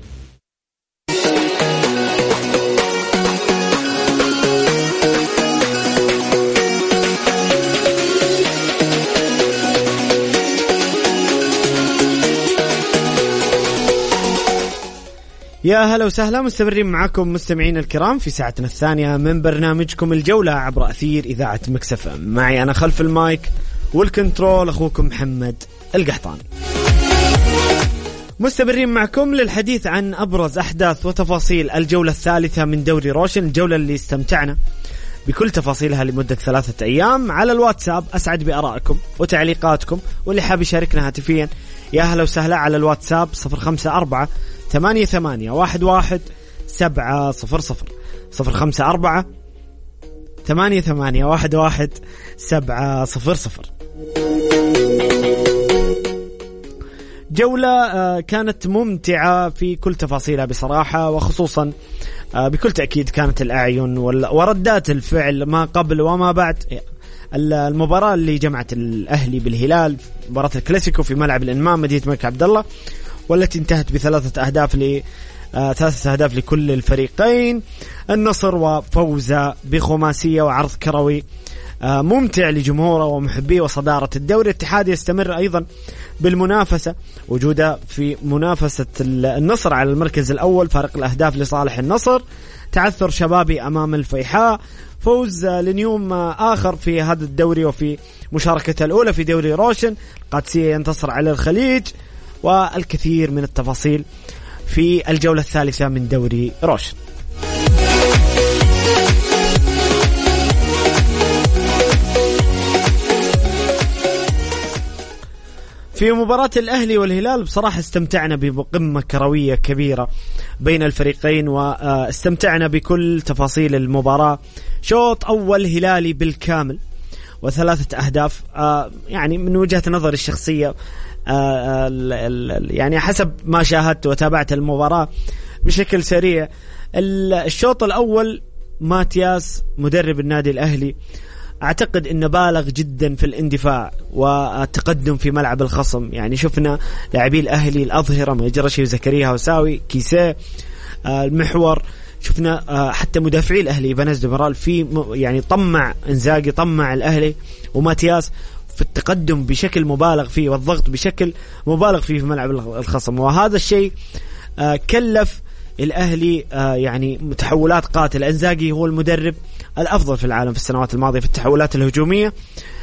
يا هلا وسهلا، مستمرين معكم مستمعين الكرام في ساعتنا الثانية من برنامجكم الجولة عبر أثير إذاعة ميكس اف ام. معي أنا خلف المايك والكنترول أخوكم محمد القحطاني. مستمرين معكم للحديث عن أبرز أحداث وتفاصيل الجولة الثالثة من دوري روشن، الجولة اللي استمتعنا بكل تفاصيلها لمدة 3 أيام. على الواتساب أسعد بآرائكم وتعليقاتكم، واللي حاب يشاركنا هاتفيا يا هلا وسهلا على الواتساب 054 88 11 700 054 88 11 700. جولة كانت ممتعة في كل تفاصيلها بصراحة، وخصوصا بكل تأكيد كانت الأعين وردات الفعل ما قبل وما بعد المباراة اللي جمعت الأهلي بالهلال، مباراة الكلاسيكو في ملعب الإنمام مدينة الملك عبد الله، والتي انتهت ب3 أهداف 3 أهداف لكل الفريقين. النصر وفوزه بخماسية وعرض كروي ممتع لجمهوره ومحبيه وصدارة الدوري. الاتحاد يستمر أيضا بالمنافسة، وجوده في منافسة النصر على المركز الأول، فارق الأهداف لصالح النصر. تعثر شبابي أمام الفيحاء، فوز لنيوم آخر في هذا الدوري وفي مشاركته الأولى في دوري روشن. القادسية ينتصر على الخليج، والكثير من التفاصيل في الجولة الثالثة من دوري روشن. في مباراة الأهلي والهلال بصراحة استمتعنا بقمة كروية كبيرة بين الفريقين، واستمتعنا بكل تفاصيل المباراة. شوط أول هلالي بالكامل و3 أهداف، يعني من وجهة نظري الشخصية يعني حسب ما شاهدت وتابعت المباراة بشكل سريع. الشوط الأول ماتياس مدرب النادي الأهلي أعتقد أنه بالغ جدا في الاندفاع والتقدم في ملعب الخصم. يعني شفنا لاعبي الأهلي الأظهرة مجرشي وزكريا هوساوي كيسيه المحور، شفنا حتى مدافعي الأهلي بنز دمرال في يعني طمع إنزاغي، طمع الأهلي وماتياس في التقدم بشكل مبالغ فيه والضغط بشكل مبالغ فيه في ملعب الخصم، وهذا الشيء كلف الأهلي يعني تحولات قاتلة. إنزاغي هو المدرب الأفضل في العالم في السنوات الماضية في التحولات الهجومية.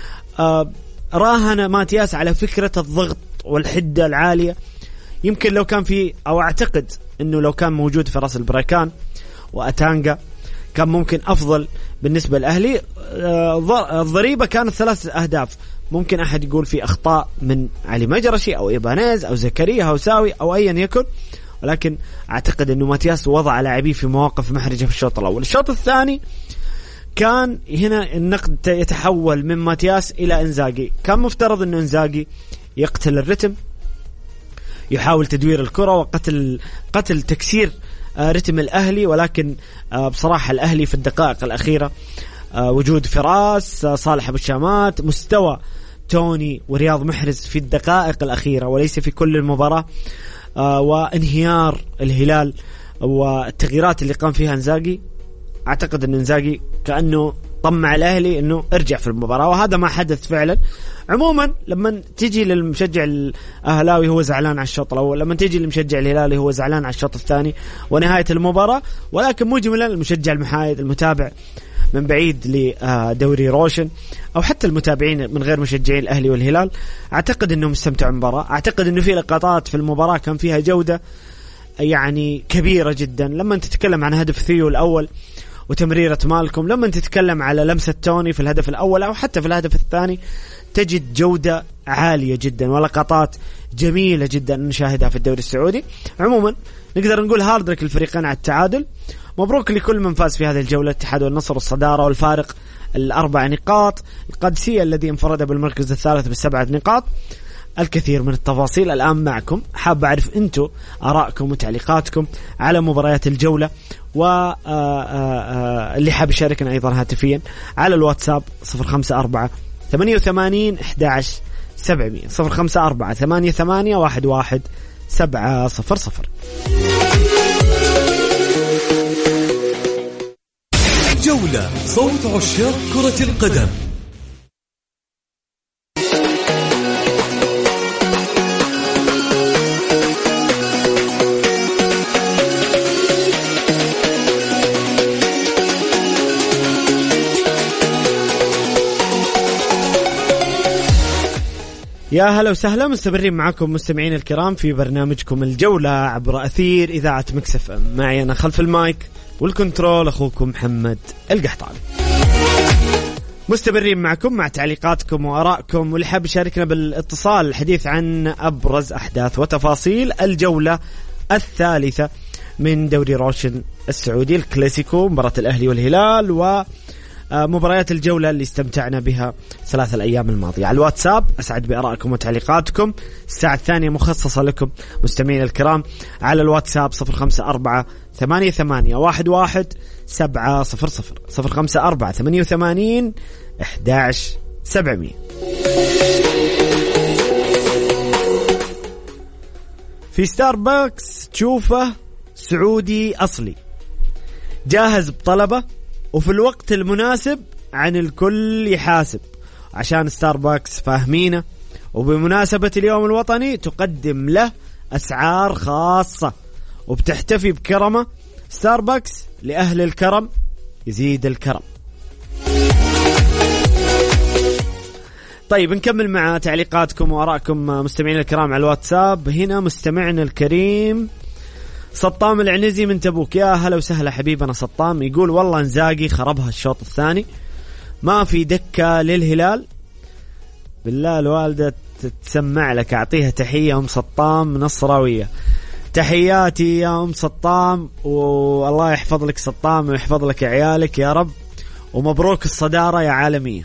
راهن ماتياس على فكرة الضغط والحدة العالية. يمكن لو كان في، أو أعتقد أنه لو كان موجود في راس البركان وأتانجا كان ممكن أفضل بالنسبة للأهلي. الضريبة كانت 3 أهداف. ممكن أحد يقول في أخطاء من علي مجرشي أو إيبانيز أو زكريا هوساوي أو أيا يكن، ولكن أعتقد أنه ماتياس وضع لاعبيه في مواقف محرجة في الشوط الأول. الشوط الثاني كان هنا النقد يتحول من ماتياس إلى إنزاغي. كان مفترض أنه إنزاغي يقتل الرتم، يحاول تدوير الكرة وقتل تكسير رتم الأهلي، ولكن بصراحة الأهلي في الدقائق الأخيرة وجود فراس، صالح أبو الشامات، مستوى توني ورياض محرز في الدقائق الأخيرة وليس في كل المباراة، وانهيار الهلال والتغييرات اللي قام فيها إنزاغي. أعتقد أن إنزاغي كأنه طمع الأهلي أنه ارجع في المباراة، وهذا ما حدث فعلا. عموما لما تيجي للمشجع الأهلاوي هو زعلان على الشوط الأول، لما تيجي للمشجع الهلالي هو زعلان على الشوط الثاني ونهاية المباراة، ولكن مجملا المشجع المحايد المتابع من بعيد لدوري روشن أو حتى المتابعين من غير مشجعين الأهلي والهلال أعتقد أنهم استمتعوا بالمباراة. أعتقد أنه في لقطات في المباراة كان فيها جودة يعني كبيرة جدا. لما تتكلم عن هدف ثيو الأول وتمريرة مالكم، لما تتكلم على لمسة توني في الهدف الأول أو حتى في الهدف الثاني، تجد جودة عالية جدا ولقطات جميلة جدا نشاهدها في الدوري السعودي. عموما نقدر نقول هاردرك الفريقين على التعادل. مبروك لكل من فاز في هذه الجولة، الاتحاد والنصر والصدارة والفارق 4 نقاط، القادسية الذي انفرد بالمركز الثالث ب7 نقاط. الكثير من التفاصيل الآن معكم، حاب أعرف أنتم آراءكم وتعليقاتكم على مباريات الجولة، واللي حاب يشاركنا أيضا هاتفيا على الواتساب 054 88 11 700 054 88 11 700. جولة صوت عشاق كرة القدم. يا هلا وسهلا، مستمرين معكم مستمعين الكرام في برنامجكم الجولة عبر أثير إذاعة مكس اف ام. معي أنا خلف المايك والكنترول أخوكم محمد القحطاني. مستمرين معكم مع تعليقاتكم وآرائكم، واللي حاب يشاركنا بالاتصال الحديث عن أبرز أحداث وتفاصيل الجولة الثالثة من دوري روشن السعودي، الكلاسيكو، مباراة الأهلي والهلال، ومباريات الجولة اللي استمتعنا بها 3 الأيام الماضية. على الواتساب أسعد بآرائكم وتعليقاتكم. الساعة الثانية مخصصة لكم مستمعين الكرام على الواتساب 054 88 11 700 054 88 11 700. في ستاربكس تشوفه سعودي أصلي، جاهز بطلبه وفي الوقت المناسب عن الكل يحاسب، عشان ستاربكس فاهمينه، وبمناسبة اليوم الوطني تقدم له أسعار خاصة وبتحتفي بكرمه. ستاربكس لأهل الكرم يزيد الكرم. طيب نكمل مع تعليقاتكم وآرائكم مستمعين الكرام على الواتساب. هنا مستمعنا الكريم سطام العنزي من تبوك، يا هلا وسهلا حبيبنا سطام. يقول والله انزاغي خربها الشوط الثاني، ما في دكة للهلال. بالله الوالدة تسمع لك، أعطيها تحية أم سطام نصراوية. تحياتي يا أم سطام، والله يحفظ لك سطام ويحفظ لك عيالك يا رب، ومبروك الصدارة يا عالمية.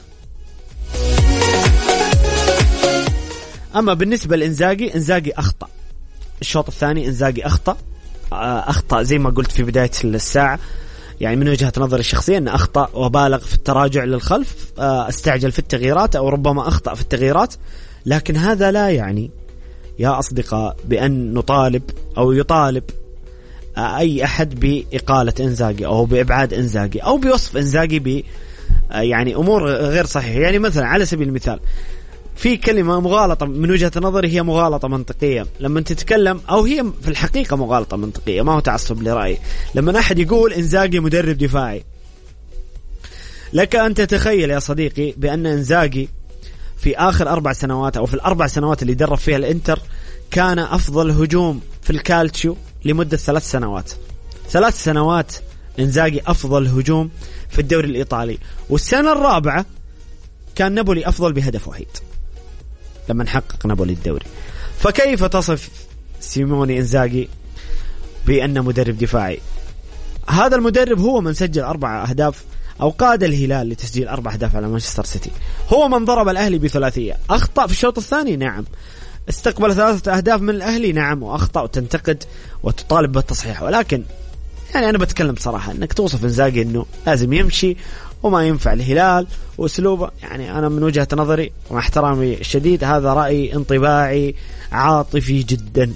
أما بالنسبة لإنزاغي، إنزاغي أخطأ الشوط الثاني. إنزاغي أخطأ زي ما قلت في بداية الساعة، يعني من وجهة نظري الشخصية أن أخطأ وبالغ في التراجع للخلف، استعجل في التغييرات أو ربما أخطأ في التغييرات. لكن هذا لا يعني يا أصدقاء بأن نطالب أو يطالب أي أحد بإقالة إنزاغي أو بإبعاد إنزاغي أو بوصف إنزاغي يعني أمور غير صحيحة. يعني مثلا على سبيل المثال في كلمة مغالطة من وجهة نظري، هي مغالطة منطقية لما تتكلم، أو هي في الحقيقة مغالطة منطقية ما هو تعصب لرأيي. لما أحد يقول إنزاغي مدرب دفاعي، لك أن تتخيل يا صديقي بأن إنزاغي في آخر 4 سنوات أو في ال4 سنوات اللي درب فيها الإنتر كان أفضل هجوم في الكالتشيو لمدة 3 سنوات. 3 سنوات إنزاغي أفضل هجوم في الدوري الإيطالي، والسنة الرابعة كان نابولي أفضل بهدف وحيد لما نحقق نابولي الدوري. فكيف تصف سيموني إنزاغي بأنه مدرب دفاعي؟ هذا المدرب هو من سجل 4 أهداف أو قاد الهلال لتسجيل 4 أهداف على مانشستر سيتي، هو من ضرب الأهلي ب3. أخطأ في الشوط الثاني نعم، استقبل 3 أهداف من الأهلي نعم، وأخطأ وتنتقد وتطالب بالتصحيح. ولكن يعني أنا بتكلم بصراحة، أنك توصف إنزاغي أنه لازم يمشي وما ينفع الهلال وأسلوبه، يعني أنا من وجهة نظري ومع احترامي الشديد هذا رأي انطباعي عاطفي جدا.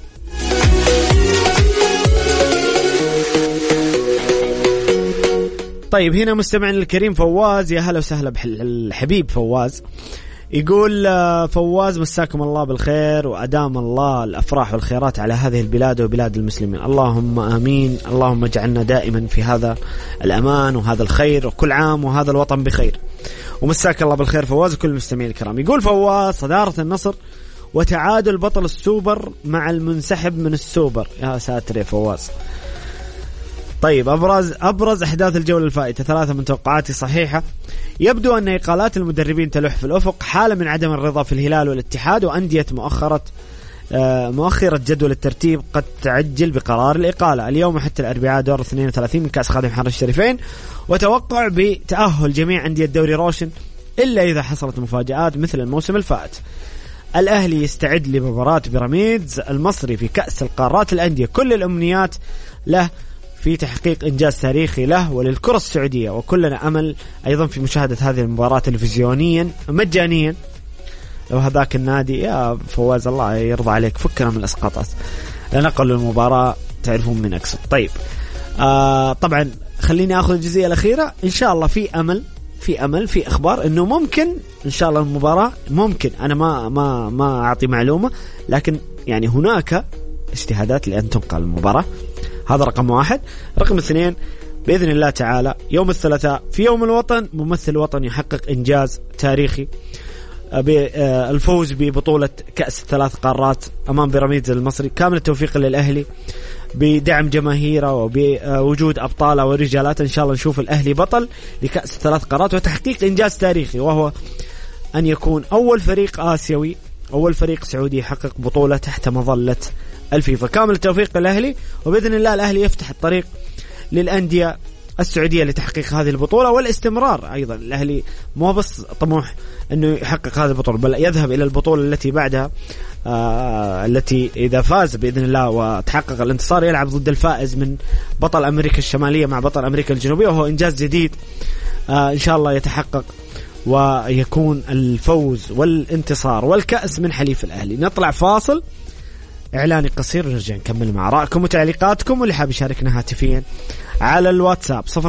طيب هنا مستمعنا الكريم فواز، يا هلا وسهلا بالحبيب فواز. يقول فواز مساكم الله بالخير وأدام الله الأفراح والخيرات على هذه البلاد وبلاد المسلمين، اللهم آمين، اللهم اجعلنا دائما في هذا الأمان وهذا الخير، وكل عام وهذا الوطن بخير. ومساك الله بالخير فواز وكل المستمعين الكرام. يقول فواز صدارة النصر وتعادل بطل السوبر مع المنسحب من السوبر، يا ساتر يا فواز. طيب أبرز أحداث الجولة الفائتة 3 من توقعاتي صحيحة. يبدو أن إقالات المدربين تلوح في الأفق، حالة من عدم الرضا في الهلال والاتحاد، وأندية مؤخرة جدول الترتيب قد تعجل بقرار الإقالة. اليوم حتى الأربعاء دور 32 من كأس خادم حرس الشريفين، وتوقع بتأهل جميع أندية الدوري روشن إلا إذا حصلت مفاجآت مثل الموسم الفائت. الأهلي يستعد لمباراة بيراميدز المصري في كأس القارات الأندية، كل الأمنيات له في تحقيق إنجاز تاريخي له وللكرة السعودية، وكلنا أمل أيضا في مشاهدة هذه المباراة تلفزيونيا مجانيا لو هذاك النادي. يا فواز الله يرضى عليك فكنا من الأسقاطات، لنقل المباراة تعرفون من أقصد. طيب طبعا خليني أخذ الجزئية الأخيرة. إن شاء الله في أمل في أخبار إنه ممكن إن شاء الله المباراة ممكن، أنا ما أعطي معلومة، لكن يعني هناك اجتهادات لأن تنقل المباراة. هذا رقم 1. رقم 2 بإذن الله تعالى يوم الثلاثاء في يوم الوطن ممثل وطني يحقق إنجاز تاريخي بالفوز ببطولة كأس 3 قارات أمام بيراميدز المصري. كامل التوفيق للأهلي بدعم جماهيره وبوجود أبطاله ورجالاته. إن شاء الله نشوف الأهلي بطل لكأس 3 قارات وتحقيق إنجاز تاريخي، وهو أن يكون أول فريق آسيوي، أول فريق سعودي يحقق بطولة تحت مظلة الفيفا. كامل التوفيق للأهلي، وبإذن الله الأهلي يفتح الطريق للأندية السعودية لتحقيق هذه البطولة والاستمرار. أيضا الأهلي مو بس طموح أنه يحقق هذه البطولة، بل يذهب إلى البطولة التي بعدها، التي إذا فاز بإذن الله وتحقق الانتصار يلعب ضد الفائز من بطل أمريكا الشمالية مع بطل أمريكا الجنوبية، وهو إنجاز جديد إن شاء الله يتحقق، ويكون الفوز والانتصار والكأس من حليف الأهلي. نطلع فاصل إعلاني قصير ونرجع نكمل مع آرائكم وتعليقاتكم، واللي حاب يشاركنا هاتفيا على الواتساب 0548811700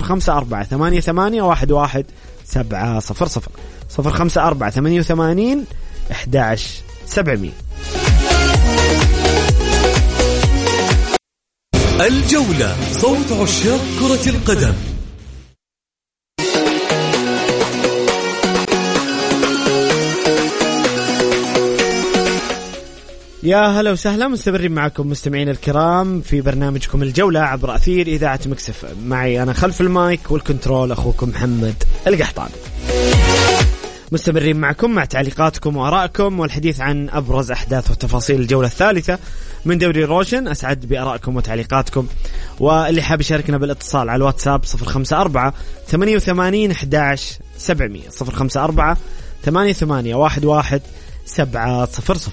0548811700. الجولة، صوت عشاق كرة القدم. يا هلا وسهلا، مستمرين معكم مستمعين الكرام في برنامجكم الجولة عبر أثير إذاعة مكسف. معي أنا خلف المايك والكنترول أخوكم محمد القحطان. مستمرين معكم مع تعليقاتكم وآرائكم والحديث عن أبرز أحداث وتفاصيل الجولة الثالثة من دوري روشن. أسعد بآرائكم وتعليقاتكم، واللي حاب يشاركنا بالاتصال على الواتساب 0548811700 0548811700.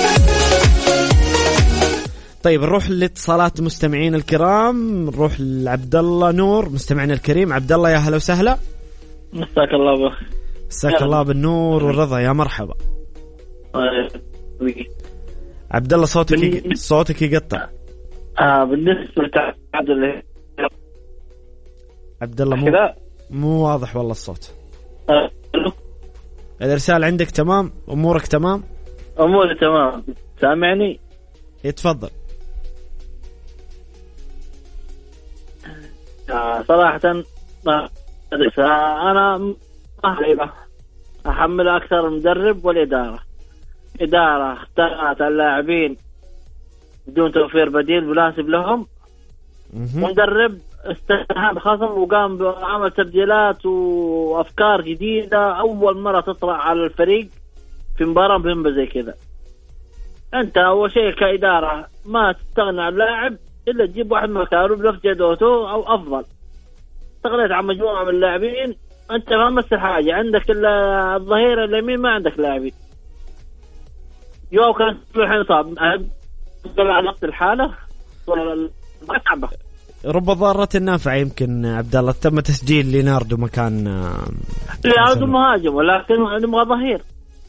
طيب نروح لاتصالات مستمعين الكرام، نروح لعبد الله نور مستمعنا الكريم. عبد الله يا هلا وسهلا. مساك الله بخير. مساك الله بالنور والرضا، يا مرحبا. عبد الله صوتك يقطع. بالنسبة للتعادل عبد الله مو واضح والله الصوت. الإرسال عندك تمام؟ أمورك تمام؟ أموري تمام، سامعني؟ يتفضل. صراحة أنا ما أحمل أكثر المدرب والإدارة. إدارة اختارت اللاعبين بدون توفير بديل مناسب لهم، ومدرب استهان خصم وقام بعمل تبديلات وأفكار جديدة أول مرة تطلع على الفريق في مباراة مهمة زي كذا. أنت أول شيء كإدارة ما تستغنى عن لاعب إلا تجيب واحد مكانه بنفس جودته أو أفضل. استغنيت عن مجموعة من اللاعبين، أنت ما مثل حاجة، عندك إلا الظهير اليمين ما عندك لاعبين. يو كان الحين صعب على نفس الحالة ما تعبه. رب ضارة النافع. يمكن عبد الله تم تسجيل ليناردو مكان ليناردو مهاجم، ولكن نبغى ظهير.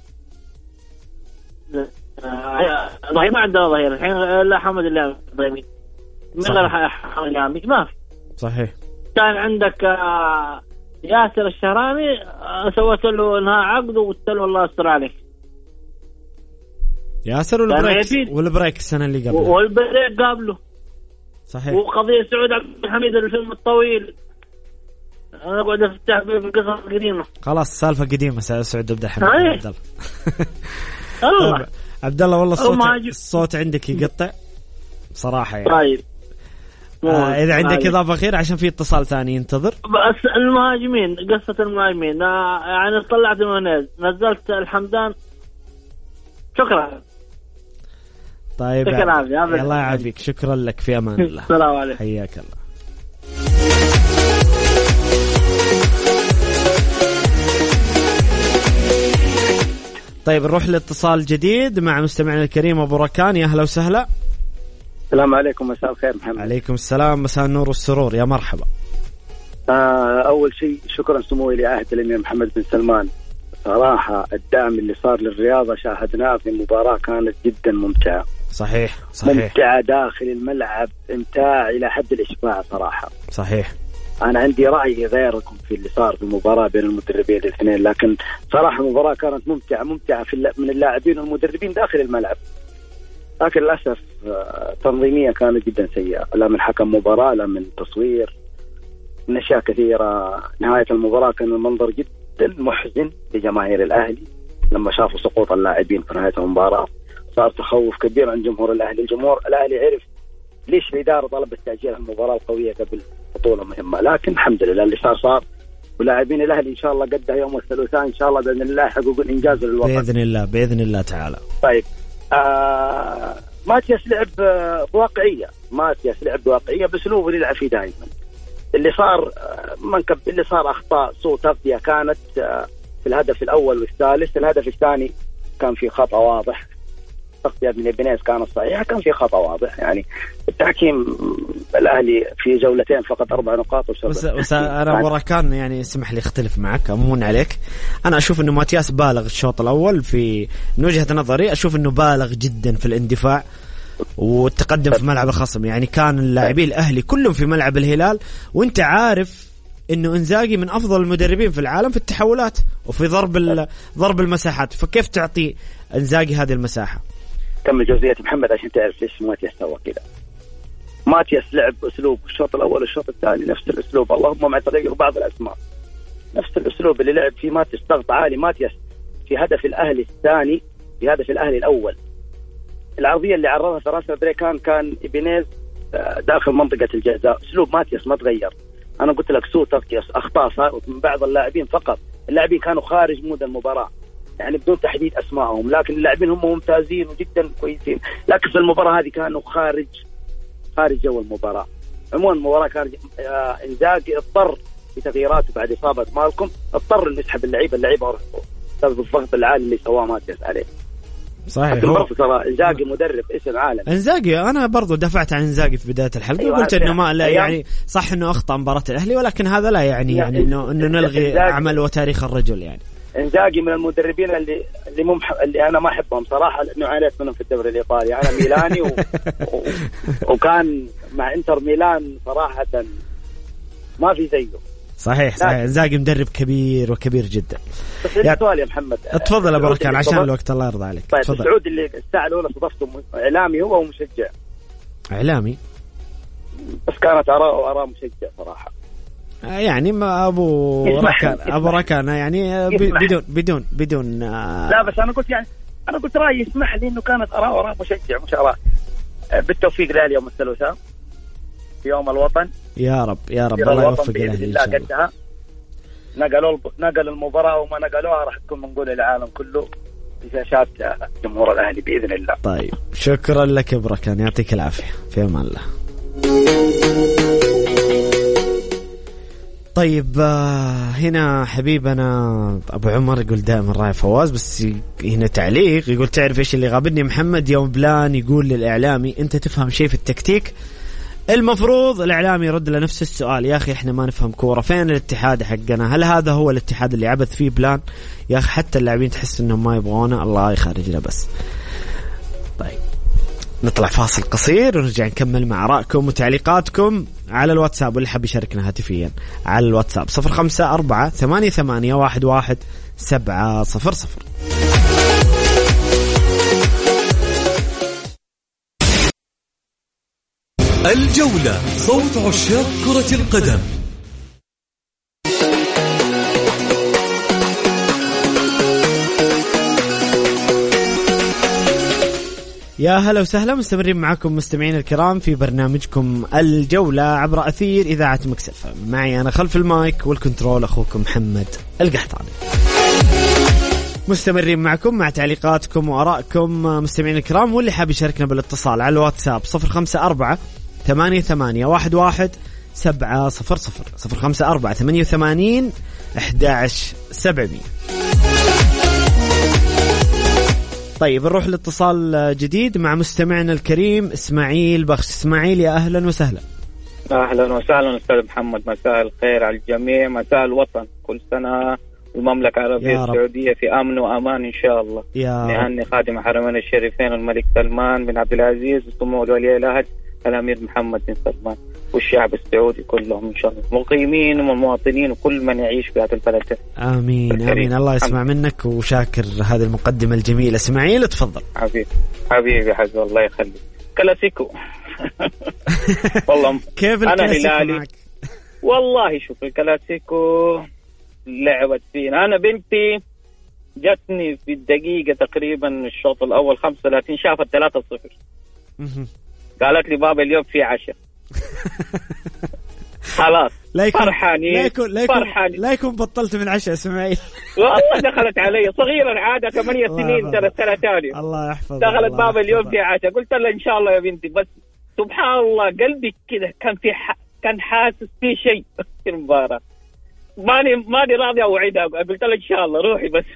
ظهير ما عندنا ظهير الحين لا حمد الله يمين من غير حمد يامي ما في. صحيح. كان عندك ياسر الشهراني سويت له انهاء عقد وقلت له الله يستر عليك. ياسر والبريك السنة اللي قبله والبريك قابله. صحيح. وقضية سعود عبد الحميد الفيلم الطويل أنا أقعد أفتح بقصص قديمة. خلاص سالفة قديمة سعود عبد الحميد. عبد الله عبد الله والله الصوت عندك يقطع صراحة يعني. طيب إذا عندك إضافة خير عشان في اتصال ثاني ينتظر. بس المهاجمين قصة المهاجمين يعني طلعت المونيز نزلت الحمدان. شكرا. طيب الله يعافيك، شكرا لك، في أمان الله. السلام عليكم. حياك الله. طيب نروح لاتصال جديد مع مستمعنا الكريم أبو ركان. يا أهلا وسهلا. السلام عليكم. مساء الخير محمد. عليكم السلام، مساء النور والسرور، يا مرحبا. أول شيء شكرا سموه لعهد الأمير محمد بن سلمان. صراحة الدعم اللي صار للرياضة شاهدناه في مباراة كانت جدا ممتعة. صحيح. ممتعة داخل الملعب، امتاع إلى حد الإشباع صراحة. صحيح. أنا عندي رأي غيركم في اللي صار في المباراة بين المدربين الاثنين، لكن صراحة المباراة كانت ممتعة من اللاعبين والمدربين داخل الملعب، لكن للأسف تنظيمية كانت جدا سيئة، لا من حكم مباراة لا من تصوير، من أشياء كثيرة. نهاية المباراة كان المنظر جدا محزن لجماهير الأهلي لما شافوا سقوط اللاعبين في نهاية المباراة. صار تخوف كبير عن جمهور الأهلي. الجمهور الأهلي عرف ليش الإدارة طلبت تأجيل المباراة القوية قبل بطولة مهمة، لكن الحمد لله اللي صار، ولاعبين الأهلي إن شاء الله قدها يوم الثلاثاء إن شاء الله بإذن الله يحققوا الإنجاز للوطن بإذن الله تعالى. طيب ماتياس لعب بواقعية بأسلوبه اللي يلعب فيه دائما. اللي صار أخطاء سوء تغطية كانت في الهدف الأول والثالث. الهدف الثاني كان في خطأ واضح، تغطية من بنيس كانت صحيحة، كان في خطأ واضح. يعني التحكيم الأهلي في جولتين فقط 4 نقاط بس أنا ورا كان يعني اسمح لي اختلف معك، أمون عليك. أنا أشوف أنه ماتياس بالغ الشوط الأول من وجهة نظري، أشوف أنه بالغ جدا في الاندفاع. والتقدم في ملعب الخصم. يعني كان اللاعبين الأهلي كلهم في ملعب الهلال، وانت عارف انه انزاغي من افضل المدربين في العالم في التحولات وفي ضرب المساحات، فكيف تعطي انزاغي هذه المساحة؟ كمل جزئيات محمد عشان تعرف ليش ماتياس سوى كذا. ماتياس لعب اسلوب الشوط الاول والشوط الثاني نفس الاسلوب، اللهم مع تغير بعض الاسماء، نفس الاسلوب اللي لعب فيه ماتياس، ضغط عالي. ماتياس في هدف الاهلي الثاني، في هدف الاهلي الاول، العرضيه اللي عرضها في راس بريكان كان إبينيز داخل منطقه الجزاء، اسلوب ماتياس ما تغير. انا قلت لك سوء تغطية، اخطاء صارت من بعض اللاعبين فقط، اللاعبين كانوا خارج مود المباراه يعني بدون تحديد اسمائهم، لكن اللاعبين هم ممتازين وجدا كويسين، لكن في المباراه هذه كانوا خارج جو المباراه. عموما المباراه كان انزاغي اضطر بتغييراته بعد اصابه مالكم، اضطر انه يسحب اللعيبه بسبب الضغط العالي اللي سواه ماتياس عليه. صحيح، ترى انزاغي مدرب اسم عالم. انزاغي انا برضو دفعت عن انزاغي في بداية الحلقة، أيوة، وقلت انه ما لا يعني صح انه اخطأ مباراة الاهلي، ولكن هذا لا يعني انه نلغي عمل وتاريخ الرجل. يعني انزاغي من المدربين اللي انا ما احبهم صراحة، لانه عانيت منهم في الدوري الايطالي. انا ميلاني وكان مع انتر ميلان صراحة ما في زيه. صحيح انزاغي مدرب كبير وكبير جدا. سؤال يا محمد، اتفضل يا بركان عشان الوقت الله يرضى عليك. طيب السعود اللي الساعة الأولى صدفته إعلامي هو ومشجع؟ إعلامي، بس كانت آراء مشجع صراحة. يعني ما أبو ركان يعني بدون لا بس أنا قلت رأيي يسمح لي إنه كانت آراء مشجع. ما شاء الله، بالتوفيق لها اليوم الثلاثاء في يوم الوطن. يا رب الله يوفق بإذن الله. قدها نقل المباراة وما نقلوها راح تكون منقولة للعالم كله بشاشات جمهور الأهلي بإذن الله. طيب شكرا لك يا بركان، يعطيك العافية، في أمان الله. طيب هنا حبيبنا أبو عمر يقول دائما راي فواز، بس هنا تعليق يقول تعرف إيش اللي غابني محمد؟ يوم بلان يقول للإعلامي أنت تفهم شيء في التكتيك، المفروض الإعلامي يرد لنفس السؤال، يا أخي إحنا ما نفهم كورة، فين الاتحاد حقنا؟ هل هذا هو الاتحاد اللي عبث فيه بلان؟ يا أخي حتى اللاعبين تحس إنهم ما يبغونا، الله يخرجنا بس. طيب نطلع فاصل قصير ونرجع نكمل مع آرائكم وتعليقاتكم على الواتساب، واللي حب يشاركنا هاتفيا على الواتساب 0548811700. الجولة، صوت عشاق كرة القدم. يا هلا وسهلا، مستمرين معكم مستمعين الكرام في برنامجكم الجولة عبر أثير إذاعة مكس اف ام. معي أنا خلف المايك والكنترول أخوكم محمد القحطاني. مستمرين معكم مع تعليقاتكم وآرائكم مستمعين الكرام، واللي حاب يشاركنا بالاتصال على الواتساب 0548811700 0548811700. طيب نروح لاتصال جديد مع مستمعنا الكريم إسماعيل بخش. إسماعيل يا أهلا وسهلا. أهلا وسهلا أستاذ محمد، مساء الخير على الجميع، مساء الوطن، كل سنة المملكة العربية السعودية في أمن وأمان إن شاء الله. نهني خادم حرمين الشريفين الملك سلمان بن عبد العزيز وسمو ولي العهد الأمير محمد بن سلمان والشعب السعودي كلهم إن شاء الله، مقيمين ومواطنين وكل من يعيش في هذا البلد. آمين آمين، الله يسمع منك وشاكر هذه المقدمة الجميلة. إسماعيل تفضل. حبيبي حبيبي الله يخليك. كلاسيكو والله كيف الكلاسيكو معك؟ والله شوف الكلاسيكو لعبت فينا، أنا بنتي جتني في الدقيقة تقريبا الشوط الأول 35 شافت 3-0 قالت لي بابا اليوم في عشاء. خلاص فرحانين. لا يكون بطلت من عشاء إسماعيل. والله دخلت علي صغيرة عادة 8 سنين سنة ثانية، الله يحفظ، دخلت بابا اليوم في عشاء، قلت لها إن شاء الله يا بنتي، بس سبحان الله قلبي كده كان حاسس في شيء في المباراة، ماني راضي أوعدها، قلت لها إن شاء الله روحي بس.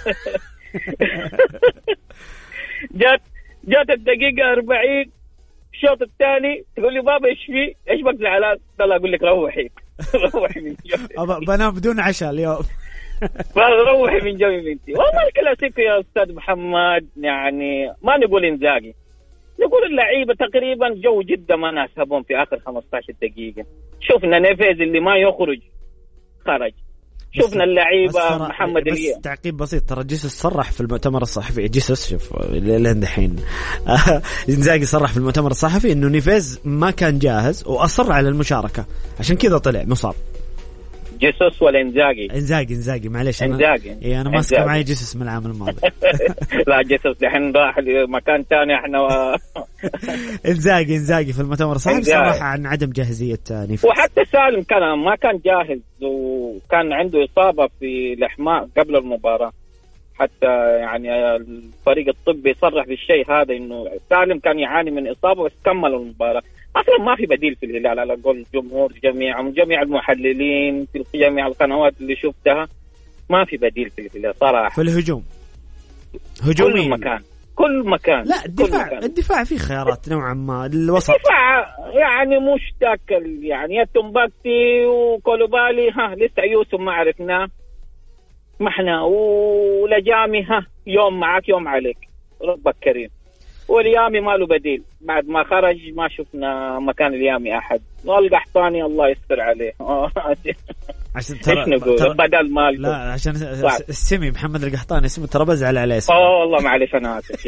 جات الدقيقة 40 الشوط الثاني تقول لي بابا ايش بك زعلان؟ لا اقول لك روحي من جوي، بنام بدون عشاء اليوم. روحي من جوي بنتي. والله الكلاسيكو يا استاذ محمد يعني ما نقول انزاغي، نقول اللعيبة تقريبا جو جدا ما ناسبهم في آخر 15 دقيقة. شوفنا نيفيز اللي ما يخرج خرج، شوفنا اللعيبة محمد بس تعقيب بسيط، ترى جيسوس صرح في المؤتمر الصحفي، جيسوس شوف لين دحين إنزاغي صرح في المؤتمر الصحفي إنه نيفيز ما كان جاهز وأصر على المشاركة، عشان كذا طلع مصاب. جيسوس ولا إنزاغي معليش أنا ماسك معي جيسوس من العام الماضي. لا جيسوس الحين راح لمكان ثاني. احنا إنزاغي في المؤتمر الصحفي صرح عن عدم جاهزية نيفيز. وحتى سالم ما كان جاهز، وكان عنده إصابة في الإحماء قبل المباراة. حتى يعني الفريق الطبي صرح بالشيء هذا، إنه سالم كان يعاني من إصابة بس كمل المباراة. أصلا ما في بديل في الهلال على قول الجمهور جميع المحللين في جميع القنوات اللي شفتها، ما في بديل في الهلال صراحة. في الهجوم هجومي كل مكان. لا الدفاع فيه خيارات نوعا ما. الوسط الدفاع يعني مشتكل، يعني يتنبكتي وكولوبالي لسه يوسف ما عرفناه محنا، ولجامي يوم معك يوم عليك ربك كريم. واليامي ما له بديل بعد ما خرج، ما شفنا مكان اليامي أحد. والقحطاني الله يستر عليه. عشان بدل مال. لا عشان السمي محمد القحطاني اسمه ترى بزعل على اسمه. والله معلش أنا آسف.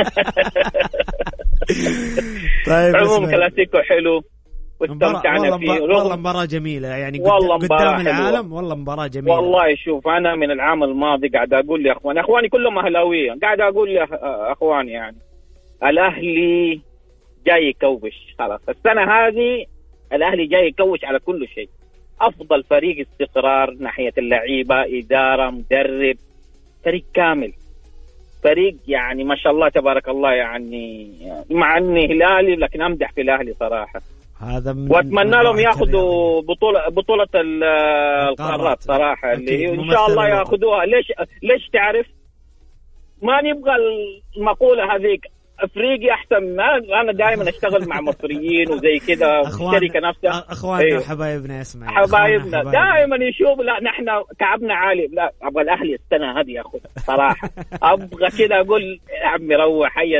طيب عموم كلاسيكو حلو واستمتعنا فيه. والله مباراة جميلة يعني قدام العالم. والله مباراة جميلة. والله شوف أنا من العام الماضي قاعد أقول لي أخواني كلهم أهلاوية، قاعد أقول لي أخواني يعني الأهلي جاي يكوش خلاص. السنة هذه الأهلي جاي يكوش على كل شيء. أفضل فريق استقرار ناحية اللعيبة، إدارة، مدرب، فريق كامل، فريق يعني ما شاء الله تبارك الله. يعني مع أني هلالي لكن أمدح في الأهلي صراحة. وأتمنى لهم يأخذوا بطولة القارات صراحة، اللي إن شاء الله يأخذوها. ليش تعرف ما نبغى المقولة هذيك افريقيا احسن. انا دائما اشتغل مع مصريين وزي كذا الشركه نفسها اخواننا وحبايبنا. يسمع حبايبنا دائما يشوف لا نحن كعبنا عالي. لا ابغى الاهلي السنه هذه ياخذها صراحه. ابغى كذا اقول يا عمي روح حيه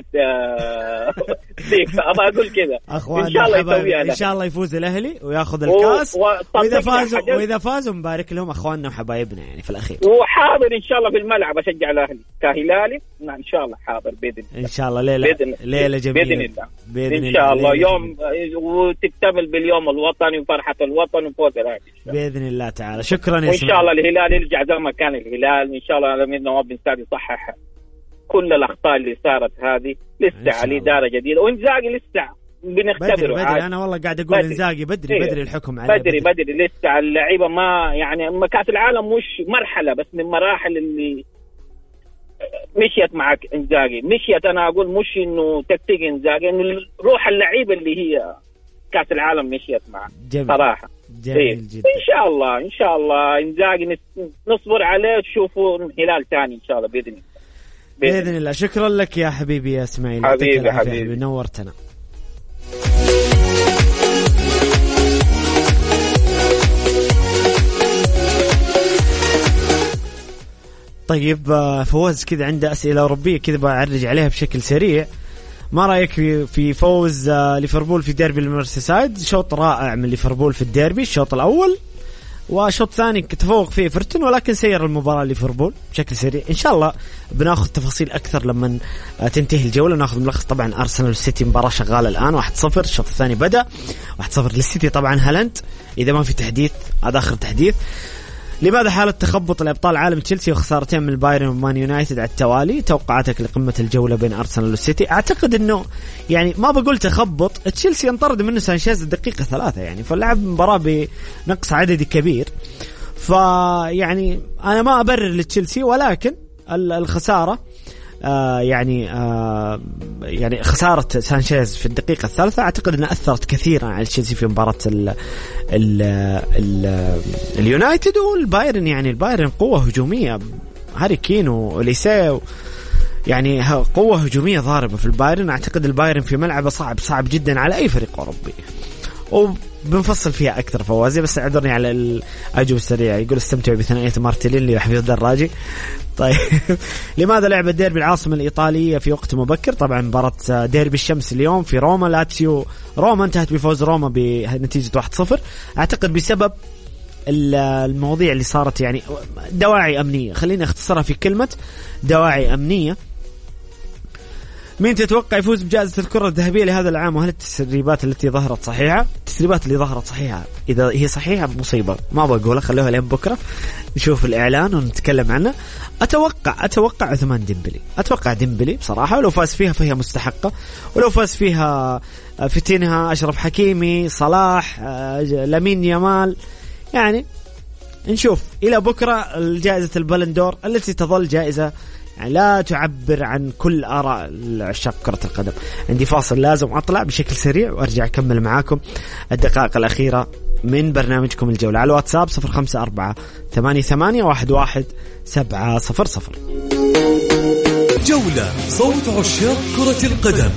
ابغى اقول كذا ان شاء الله يسويها. ان شاء الله يفوز الاهلي وياخذ الكاس، واذا فازوا مبارك لهم اخواننا وحبايبنا يعني في الاخير. وحاضر ان شاء الله في الملعب اشجع الاهلي كهلالي ان شاء الله. حاضر باذن الله ان شاء الله. ليلة جميلة بإذن الله إن شاء الله. يوم وتكتمل باليوم الوطني وفرحة الوطن وفوز الأهلي بإذن الله تعالى. شكرا يا وإن شاء الله الهلال يرجع زي ما كان الهلال إن شاء الله. الأمير نواف بن سعد يصحح كل الأخطاء اللي صارت هذه. لسه على إدارة جديدة وإنزاغي لسه بنختبره. بدري أنا والله قاعد أقول إنزاغي بدري الحكم عليه. بدري لسه اللعيبة ما يعني كأس العالم مش مرحلة بس من مراحل اللي مشيت معك إنزاغي. مشيت أنا أقول مش إنه تكتيك إنزاغي، إنه روح اللعيبة اللي هي كأس العالم مشيت معك صراحة. جميل جدا. إن شاء الله إنزاغي نصبر عليه تشوفوا هلال تاني إن شاء الله بإذن الله. شكرا لك يا حبيبي يا إسماعيل. حبيبي نورتنا. طيب فوز كذا عنده أسئلة أوروبية كذا بعرج عليها بشكل سريع. ما رأيك في فوز ليفربول في ديربي الميرسيسايد؟ شوط رائع من ليفربول في الديربي الشوط الأول، وشوط ثاني تفوق فيه إيفرتون ولكن سير المباراة ليفربول بشكل سريع. إن شاء الله بناخذ تفاصيل أكثر لما تنتهي الجولة. ناخذ ملخص. طبعا أرسنال والسيتي مباراة شغالة الآن 1-0. الشوط الثاني بدأ 1-0 للسيتي. طبعا هالاند إذا ما في تحديث هذا آخر تحديث. لماذا حالة تخبط الأبطال عالم تشيلسي وخسارتين من البايرن ومان يونايتد على التوالي؟ توقعاتك لقمة الجولة بين أرسنال والسيتي؟ أعتقد أنه يعني ما بقول تخبط. تشيلسي انطرد منه سانشيز الدقيقة 3 يعني، فاللعب مباراة بنقص عددي كبير. فيعني أنا ما أبرر لتشيلسي، ولكن الخسارة يعني خسارة سانشيز في الدقيقة 3 أعتقد أنها أثرت كثيرا على تشيلسي في مباراة اليونايتد والبايرن. يعني البايرن قوة هجومية، هاري كين وليساو يعني قوة هجومية ضاربة في البايرن. أعتقد البايرن في ملعبه صعب جدا على أي فريق أوروبي. وبنفصل فيها أكثر فوازي. بس اعذرني على الأجوبة السريعة. يقول استمتعوا بثنائية مارتيليني وحفيظ الدراجي. طيب لماذا لعب الديربي العاصمة الإيطالية في وقت مبكر؟ طبعا مباراة ديربي الشمس اليوم في روما، لاتسيو روما انتهت بفوز روما بنتيجة 1-0. أعتقد بسبب المواضيع اللي صارت، يعني دواعي أمنية، خليني أختصرها في كلمة دواعي أمنية. مين تتوقع يفوز بجائزة الكرة الذهبية لهذا العام؟ وهل التسريبات التي ظهرت صحيحة؟ التسريبات اللي ظهرت صحيحة، إذا هي صحيحة مصيبة ما بقولها، خلوها لين بكرة نشوف الإعلان ونتكلم عنه. أتوقع عثمان ديمبلي، أتوقع ديمبلي بصراحة، ولو فاز فيها فهي مستحقة، ولو فاز فيها فتنها أشرف حكيمي، صلاح، لامين يامال، يعني نشوف إلى بكرة. الجائزة البالندور التي تظل جائزة يعني لا تعبر عن كل آراء عشاق كرة القدم. عندي فاصل لازم أطلع بشكل سريع وأرجع أكمل معاكم الدقائق الأخيرة من برنامجكم الجولة على الواتساب 0548811700. جولة صوت عشاق كرة القدم.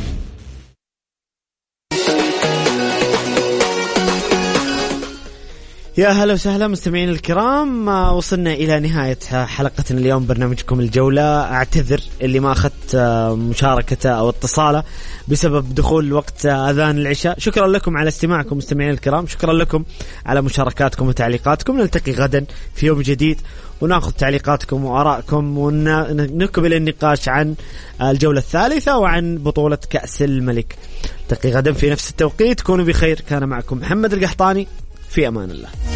يا هلا وسهلا مستمعين الكرام، وصلنا إلى نهاية حلقتنا اليوم برنامجكم الجولة. أعتذر اللي ما أخذت مشاركته أو اتصاله بسبب دخول وقت أذان العشاء. شكرا لكم على استماعكم مستمعين الكرام، شكرا لكم على مشاركاتكم وتعليقاتكم. نلتقي غدا في يوم جديد ونأخذ تعليقاتكم وآرائكم ونكمل النقاش عن الجولة الثالثة وعن بطولة كأس الملك. نلتقي غدا في نفس التوقيت، كونوا بخير. كان معكم محمد القحطاني، في أمان الله.